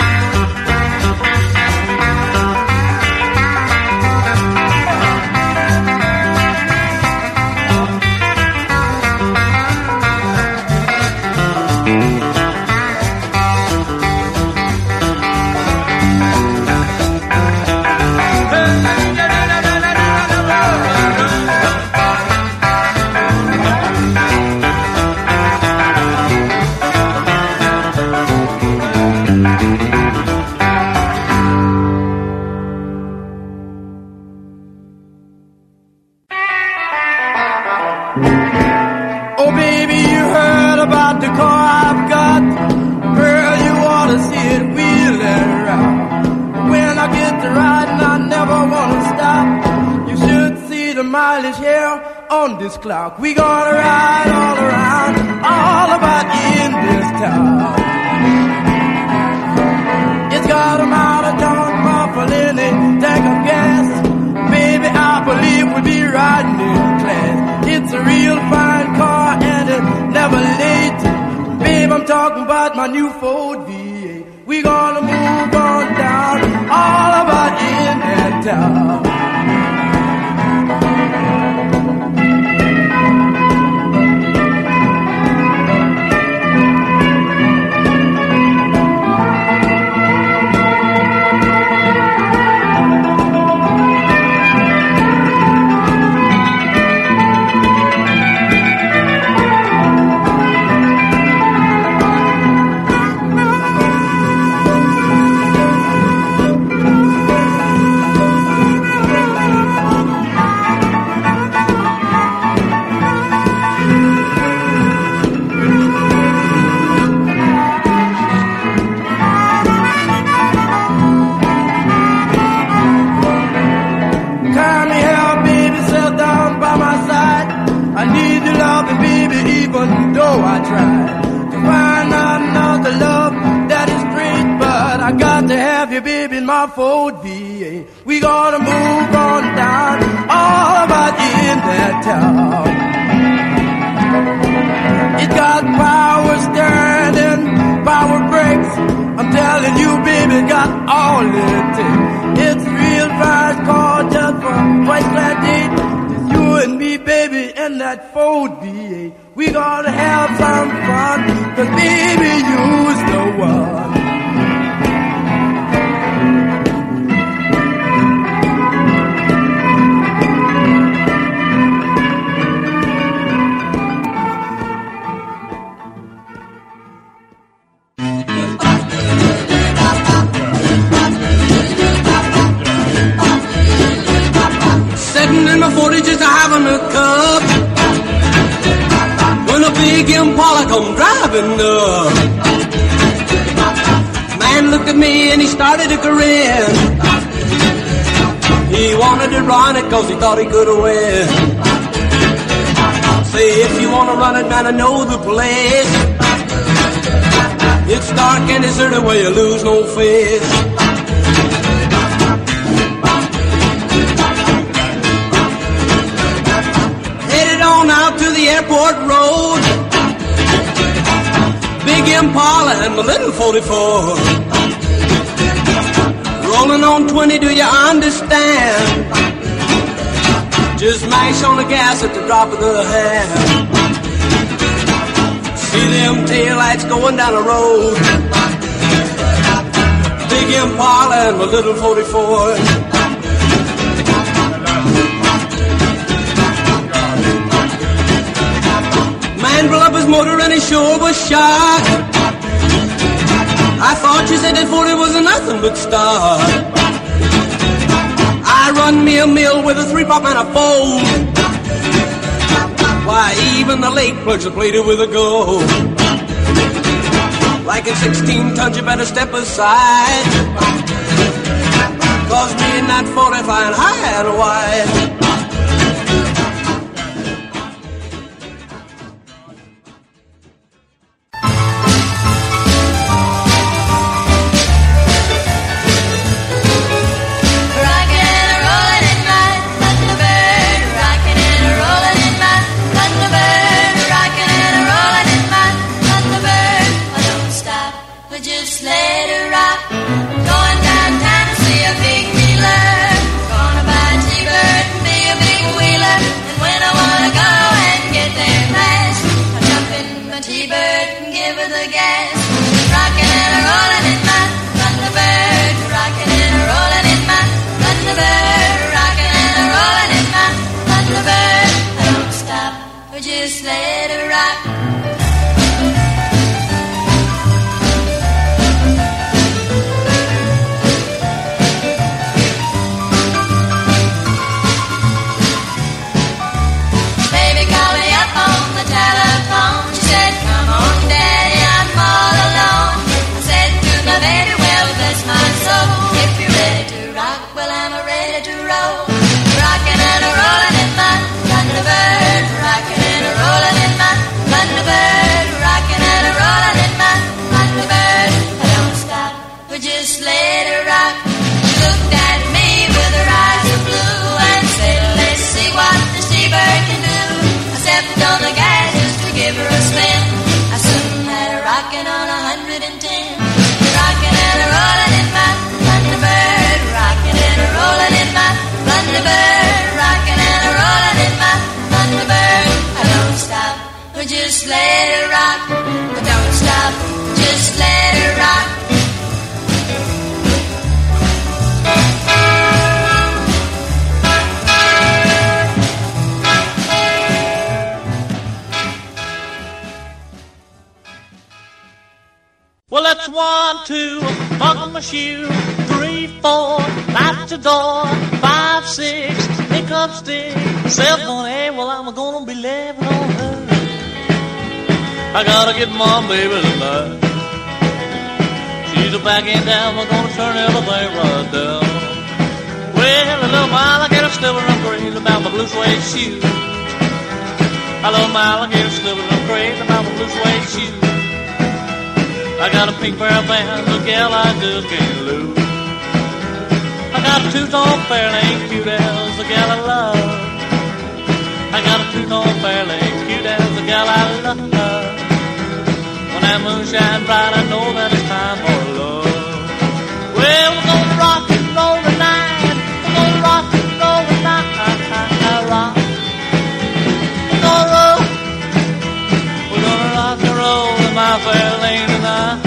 Clock. We gonna ride all around, all about in this town. It's got a mountain tongue muffling a tank of gas. Baby, I believe we'll be riding in class. It's a real fine car and it's never late. Babe, I'm talking about my new Ford V eight. We gonna move on down, all about in that town. Ford V eight. We gonna move on down, all about in that town. It got power steering and power brakes. I'm telling you, baby, got all it takes. It's a real fast car just for twice that date. It's you and me, baby, and that Ford V eight. We gonna have some fun, 'cause baby, you's the one. Just having a cup when a big Impala come driving up. Man looked at me and he started to grin. He wanted to run it 'cause he thought he could win. Say, if you want to run it, man, I know the place. It's dark and deserted where you lose no face. Out to the airport road, big Impala and my little forty-four, rolling on twenty, do you understand? Just mash on the gas at the drop of the hat. See them taillights going down the road. Big Impala and my little forty-four. Man blew up his motor and he sure was shot. I thought you said that forty was nothing but start. I run me a mill with a three-pop and a fold. Why, even the late clerks are plated with a gold. Like in sixteen tons, you better step aside. Cause me and that forty flying high and wide. Just let it rock. Baby called me up on the telephone. She said, come on, Daddy, I'm all alone. I said to my baby, well, bless my soul. If you're ready to rock, well, I'm ready to roll. Rockin' and a rollin' in my Thunderbird. Rockin' and a rollin' in my Thunderbird. Rockin' and a rollin' in my Thunderbird. I don't stop, but just let it rock. She looked at me with her eyes of blue and said, let's see what the seabird can do. I stepped on the gas just to give her a spin. I soon had her rockin' on a hundred and ten. Rockin' and a rollin' in my Thunderbird. Rockin' and a rollin' in my Thunderbird. Rockin' and a rollin' in my Thunderbird. I don't stop, but just let it rock. I don't stop, just let it rock. Well, that's one, two, buckle my shoe, three, four, light the door, five, six, pick up stick, seven, eight, well, I'm gonna be living on her. I gotta get my baby tonight. She's a backing down, we're gonna turn everything right down. Well, a little alligator still I'm crazy about my blue suede shoes. A little alligator still I'm crazy about my blue suede shoes. I got a pink pair of pants, a gal I just can't lose. I got a two-tone fairly cute as the gal I love. I got a two-tone fairly cute as the gal I love. When that moon shines bright, I know that it's time for love. Well, we're gonna rock and roll tonight. We're gonna rock and roll tonight. Rock. We're gonna roll. We're gonna rock and roll in my fair lane tonight.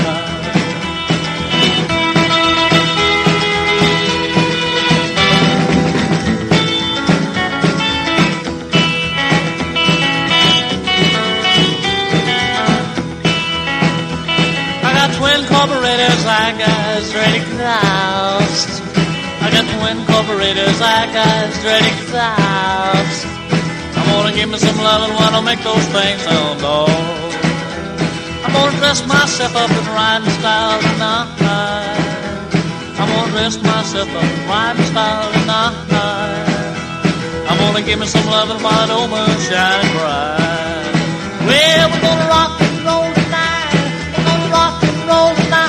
Twin carburetors, I got straight exhaust. I got twin carburetors, I got straight exhaust. I'm gonna give me some loving while I make those things sound off. I'm gonna dress myself up in riding style tonight. I'm gonna dress myself up in riding style tonight. I'm gonna give me some loving while the old moon shines bright. Well, we're gonna rock and roll tonight. We're gonna rock and roll tonight.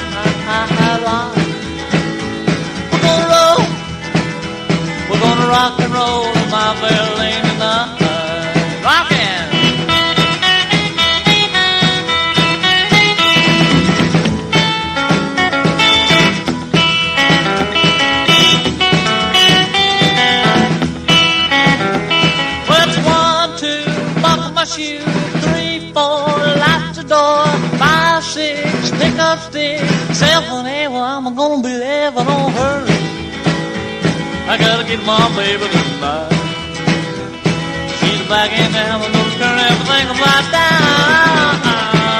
We're gonna roll. We're gonna rock and roll in my fair lane tonight. Rockin'. I shoe. Three, four, lock the door. Five, six, pick up stick. Seven, eight, well, I'm gonna be leaving on her. I gotta get my baby tonight. She's back in town, and those turn everything upside down.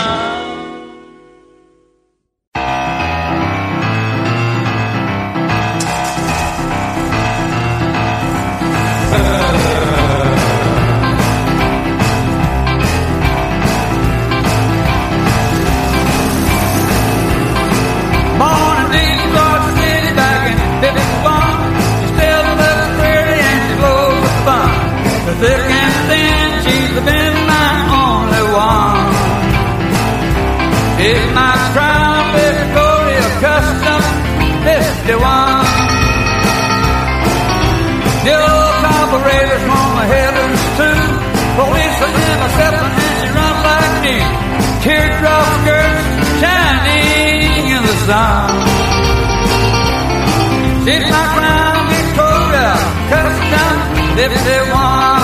Thick and thin, she's been my only one. It's my Crown Victoria Custom fifty-one. The old carburetor's on my headers too. Police are intercepting and she runs like new. Teardrop skirts shining in the sun. She's my Crown Victoria Custom fifty-one.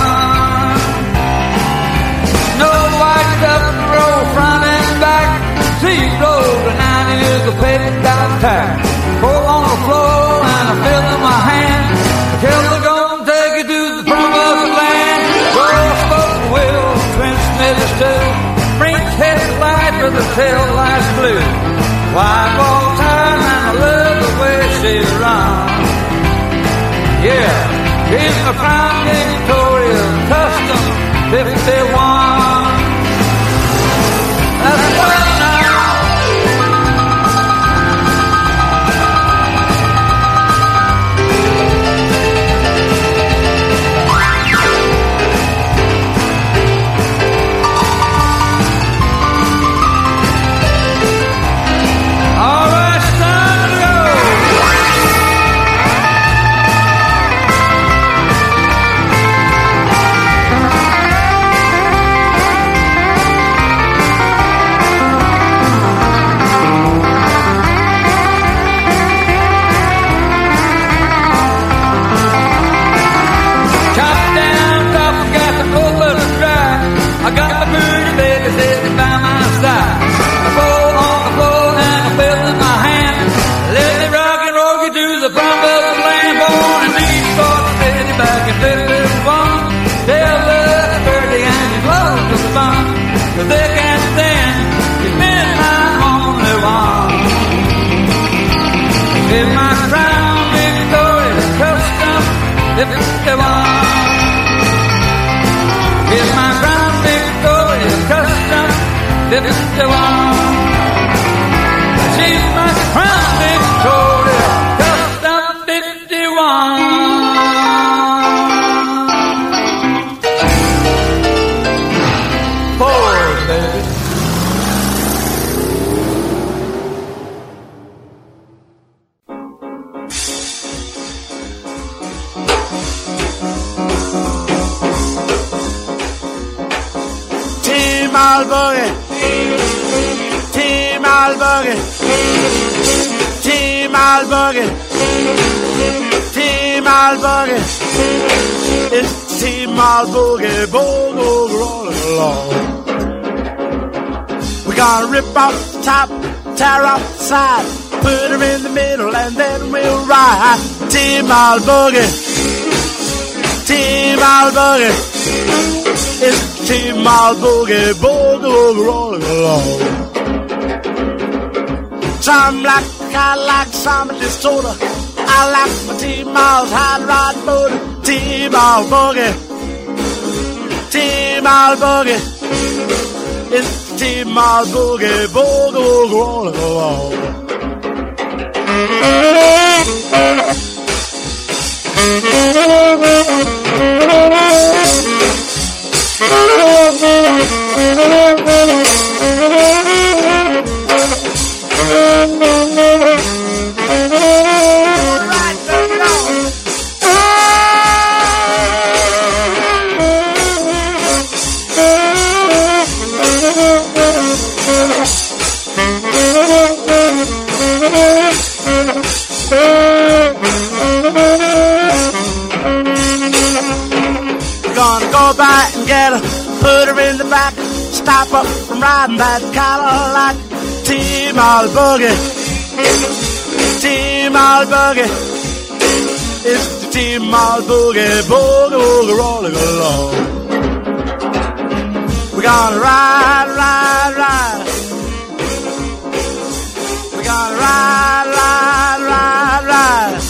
Front and back, see blow the ninety is a paper tack. Pour on the floor and I feel in my hand. Tell her gonna take you to the promised land. Roll spoke wheel, twin smithers too. French headlight with the tail lights blue. Wide ball time and I love the way she runs. Yeah, she's my Crown Victoria Custom fifty-one. That's what T-Mall Boogie, T-Mall Boogie, it's T-Mall Boogie, boogie rolling along. Some like I like some of this soda. I like my T-Mall's hot rod motor. T-Mall Boogie, T-Mall Boogie, it's T-Mall Boogie, boogie rolling along. Gonna go by and get a Put her in the back, stop up from riding that Cadillac. T-Mall Boogie, T-Mall Boogie. It's the T-Mall Boogie, boogie, boogie, rolling along. We're gonna ride, ride, ride. We're gonna ride, ride, ride, ride.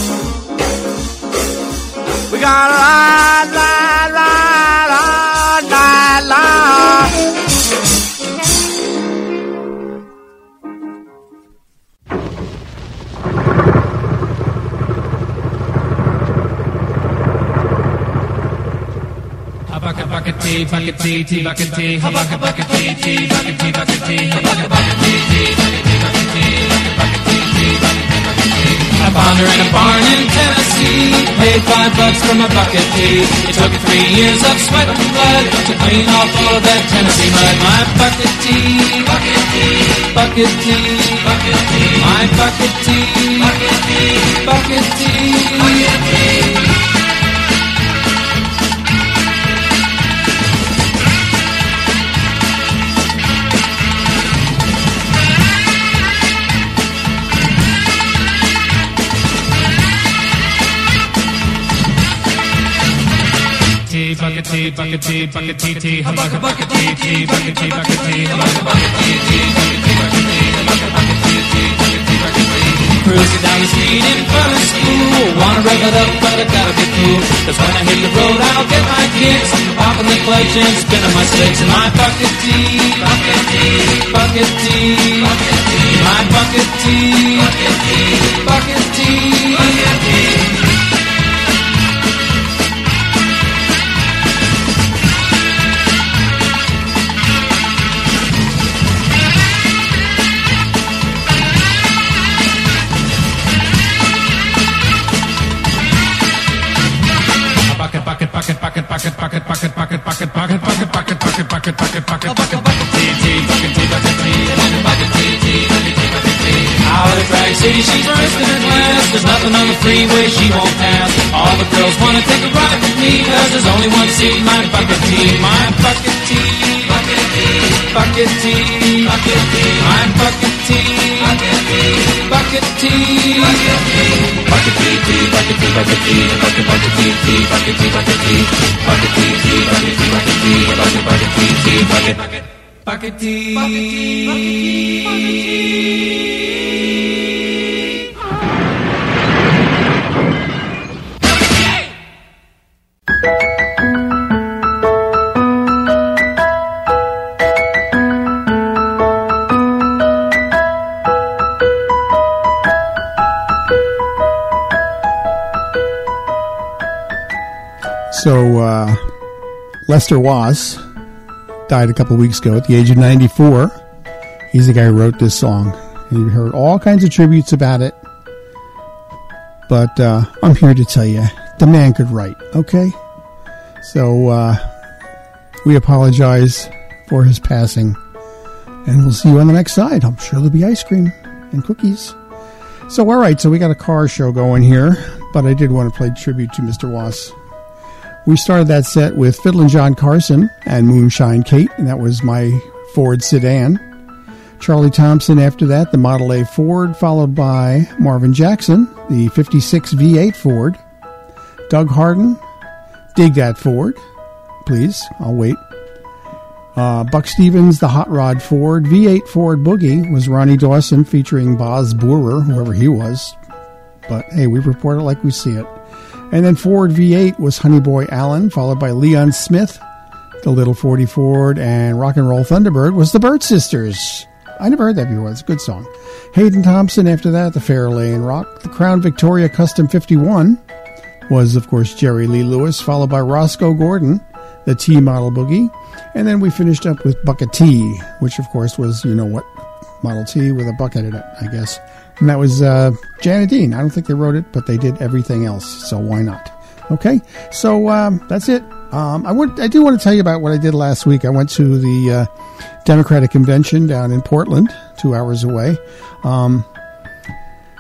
We're gonna ride, ride, ride, all night long. Bucket tea, bucket tea, tea, bucket tea, bucket bucket tea, tea, bucket tea, bucket tea, bucket bucket tea, tea, bucket tea, bucket tea, bucket bucket tea, tea, bucket tea, bucket tea. I found her in a barn in Tennessee, paid five bucks for my bucket tea. It took three years of sweat and blood to clean off all of that Tennessee mud. My bucket tea, bucket tea, bucket tea, bucket tea, my bucket tea, bucket tea, bucket tea, bucket tea. Bucket tea, bucket tea, bucket tea, tea, bucket bucket tea, tea, bucket tea, bucket tea, bucket bucket tea, tea, bucket tea, bucket tea, bucket bucket tea, tea, bucket tea, bucket tea. Cruising down the street in front of school, wanna rev it up, but I gotta be cool. 'Cause when I hit the road, I'll get my kicks, popping the clutch and spinning my sticks. And my bucket tea, bucket tea, bucket tea, bucket tea, my bucket tea, bucket tea, bucket tea, bucket tea. Bucket, bucket, bucket, bucket, bucket, bucket, bucket, bucket, bucket, bucket, bucket, bucket, bucket, bucket, bucket, bucket, bucket, tea, tea, bucket, tea, bucket, tea, bucket, bucket, tea, tea, bucket, tea, bucket, tea. Out of Drag City, she's first in her class. There's nothing on the freeway she won't pass. All the girls wanna take a ride with me, 'cause there's only one seat in my bucket tea, my bucket tea, bucket tea, bucket tea, bucket tea, my bucket tea, bucket tea, bucket tea, bucket tea, bucket tea, tea, bucket tea, bucket tea, bucket bucket tea, tea, bucket tea, bucket tea, bucket tea, tea, bucket tea, bucket tea, bucket bucket tea, tea, bucket bucket bucket tea, bucket tea. So, uh, Lester Was died a couple of weeks ago at the age of ninety-four. He's the guy who wrote this song. And you heard all kinds of tributes about it. But uh, I'm here to tell you, the man could write, okay? So, uh, we apologize for his passing. And we'll see you on the next side. I'm sure there'll be ice cream and cookies. So, all right, so we got a car show going here. But I did want to play tribute to Mister Was. We started that set with Fiddlin' John Carson and Moonshine Kate, and that was my Ford sedan. Charlie Thompson after that, the Model A Ford, followed by Marvin Jackson, the fifty-six V eight Ford. Doug Harden, Dig That Ford, please, I'll wait. Uh, Buck Stevens, the Hot Rod Ford. V eight Ford Boogie was Ronnie Dawson featuring Boz Boorer, whoever he was. But hey, we report it like we see it. And then Ford V eight was Honey Boy Allen, followed by Leon Smith, the Little forty Ford, and Rock and Roll Thunderbird was the Burt Sisters. I never heard that before. It's a good song. Hayden Thompson after that, the Fairlane Rock. The Crown Victoria Custom fifty-one was, of course, Jerry Lee Lewis, followed by Roscoe Gordon, the T-Model Boogie. And then we finished up with Bucket T, which, of course, was, you know what, Model T with a bucket in it, I guess. And that was uh, Janet Dean. I don't think they wrote it, but they did everything else, so why not? Okay, so um, that's it. Um, I would, I do want to tell you about what I did last week. I went to the uh, Democratic Convention down in Portland, two hours away. Um,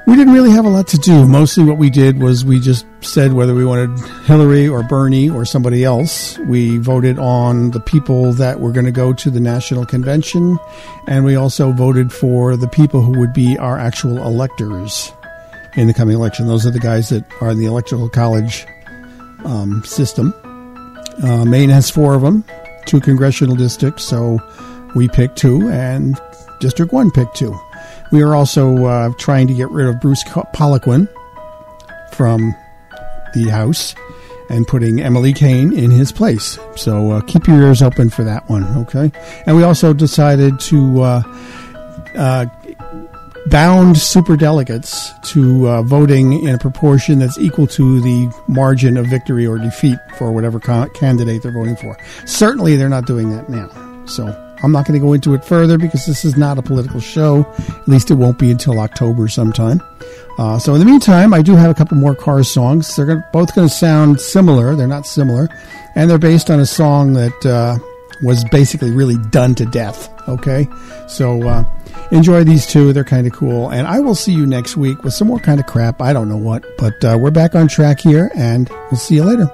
We didn't really have a lot to do. Mostly what we did was we just said whether we wanted Hillary or Bernie or somebody else. We voted on the people that were going to go to the national convention, and we also voted for the people who would be our actual electors in the coming election. Those are the guys that are in the electoral college um, system. Uh, Maine has four of them, two congressional districts, so we picked two, and District one picked two. We are also uh, trying to get rid of Bruce Poliquin from the House and putting Emily Kane in his place. So uh, keep your ears open for that one, okay? And we also decided to uh, uh, bound superdelegates to uh, voting in a proportion that's equal to the margin of victory or defeat for whatever co- candidate they're voting for. Certainly they're not doing that now. So I'm not going to go into it further because this is not a political show. At least it won't be until October sometime. Uh, so in the meantime, I do have a couple more Cars songs. They're gonna, both going to sound similar. They're not similar. And they're based on a song that uh, was basically really done to death. Okay? So uh, enjoy these two. They're kind of cool. And I will see you next week with some more kind of crap. I don't know what. But uh, we're back on track here, and we'll see you later.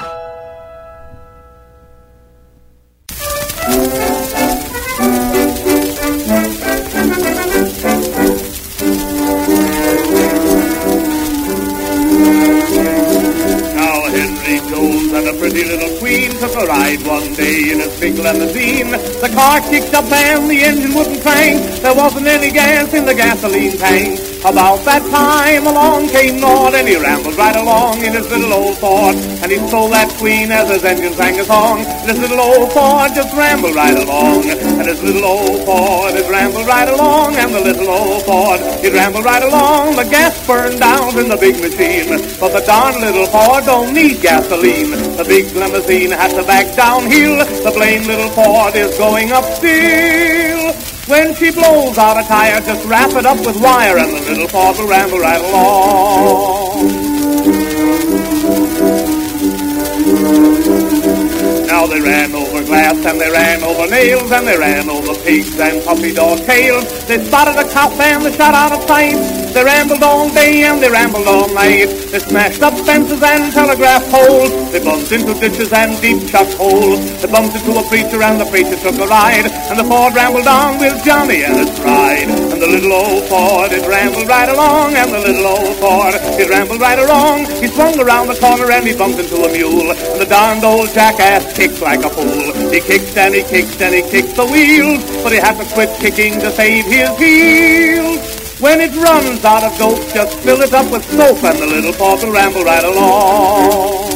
Took a ride one day in his big limousine. The car kicked up and the engine wouldn't crank. There wasn't any gas in the gasoline tank. About that time along came Nord, and he rambled right along in his little old Ford. And he stole that queen as his engine sang a song. And his little old Ford just rambled right along. And his little old Ford, it rambled right along. And the little old Ford, it rambled right along. The gas burned down in the big machine, but the darn little Ford don't need gasoline. The big limousine has to back downhill. The blame little Ford is going up still. When she blows out a tire, just wrap it up with wire, and the little Ford will ramble right along. Now they ran over glass, and they ran over nails, and they ran over pigs and puppy dog tails. They spotted a cop and they shot out of sight. They rambled all day and they rambled all night. They smashed up fences and telegraph poles. They bumped into ditches and deep chuck holes. They bumped into a preacher and the preacher took a ride. And the Ford rambled on with Johnny and his bride. And the little old Ford, it rambled right along. And the little old Ford, it rambled right along. He swung around the corner and he bumped into a mule. And the darned old jackass kicked like a fool. He kicked and he kicked and he kicked the wheels. But he had to quit kicking to save his heels. When it runs out of dope, just fill it up with soap, and the little Ford will ramble right along.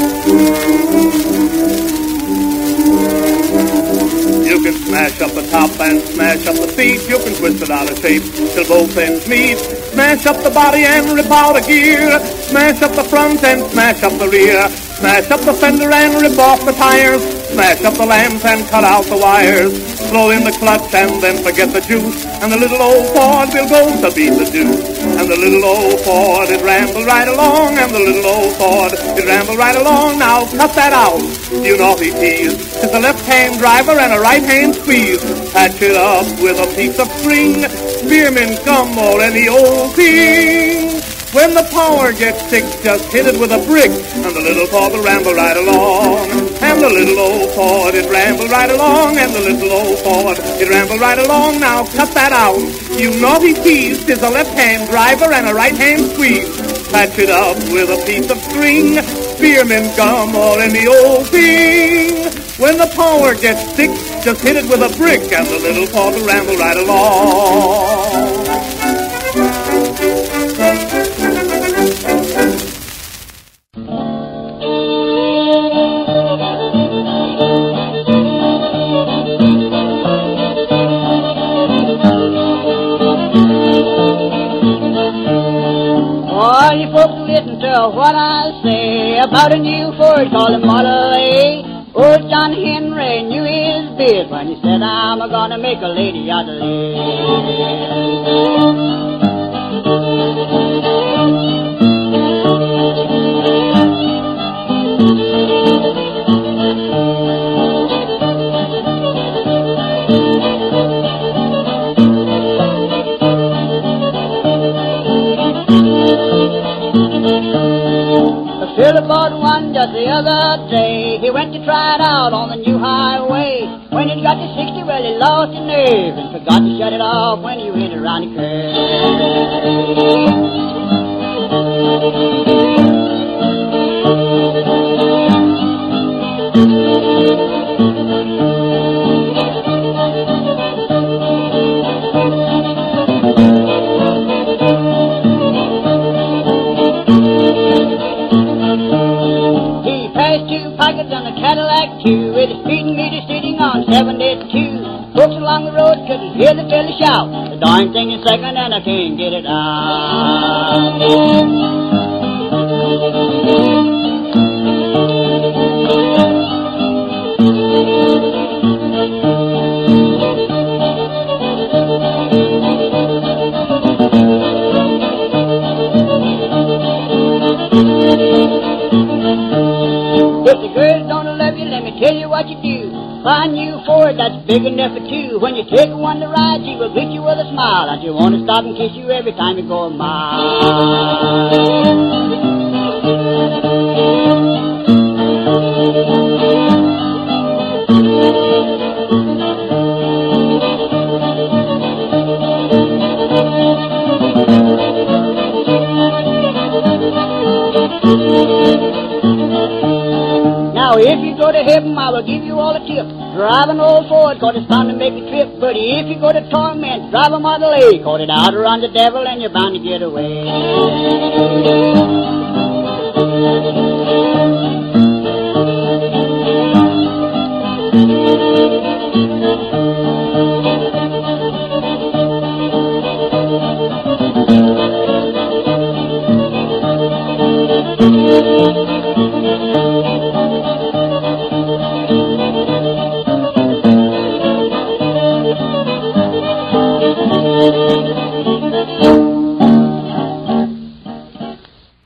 You can smash up the top and smash up the seat. You can twist it out of shape till both ends meet. Smash up the body and rip out a gear. Smash up the front and smash up the rear. Smash up the fender and rip off the tires. Smash up the lamps and cut out the wires. Throw in the clutch and then forget the juice. And the little old Ford will go to beat the deuce. And the little old Ford, it rambled right along. And the little old Ford, it rambled right along. Now cut that out, you naughty tease. It's a left-hand driver and a right-hand squeeze. Patch it up with a piece of string. Spearmint gum or any old thing. When the power gets sick, just hit it with a brick, and the little Ford will ramble right along. And the little old Ford, it rambled right along. And the little old Ford, it rambled right along. Now cut that out, you naughty tease. There's a left-hand driver and a right-hand squeeze. Patch it up with a piece of string, spearmint gum or any old thing. When the power gets sick, just hit it with a brick, and the little Ford will ramble right along. All you folks listen to what I say about a new Ford called a Model A. Old John Henry knew his biz when he said, I'm gonna make a lady out of Liz. just the other day. He went to try it out on the new highway. When he got to sixty, well, he lost his nerve and forgot to shut it off when he went around the curve. Cadillac too, with a speeding meter sitting on seventy-two. Folks along the road couldn't hear the fella shout. The darn thing is second and I can't get it out. If the girls don't love you, let me tell you what you do. Find you a Ford that's big enough for two. When you take one to ride, she will greet you with a smile, and she'll want to stop and kiss you every time you go a Now, if you go to heaven, I will give you all a tip. Drive an old Ford, cause it's bound to make a trip. But if you go to torment, drive a Model A, cause it out around the devil and you're bound to get away.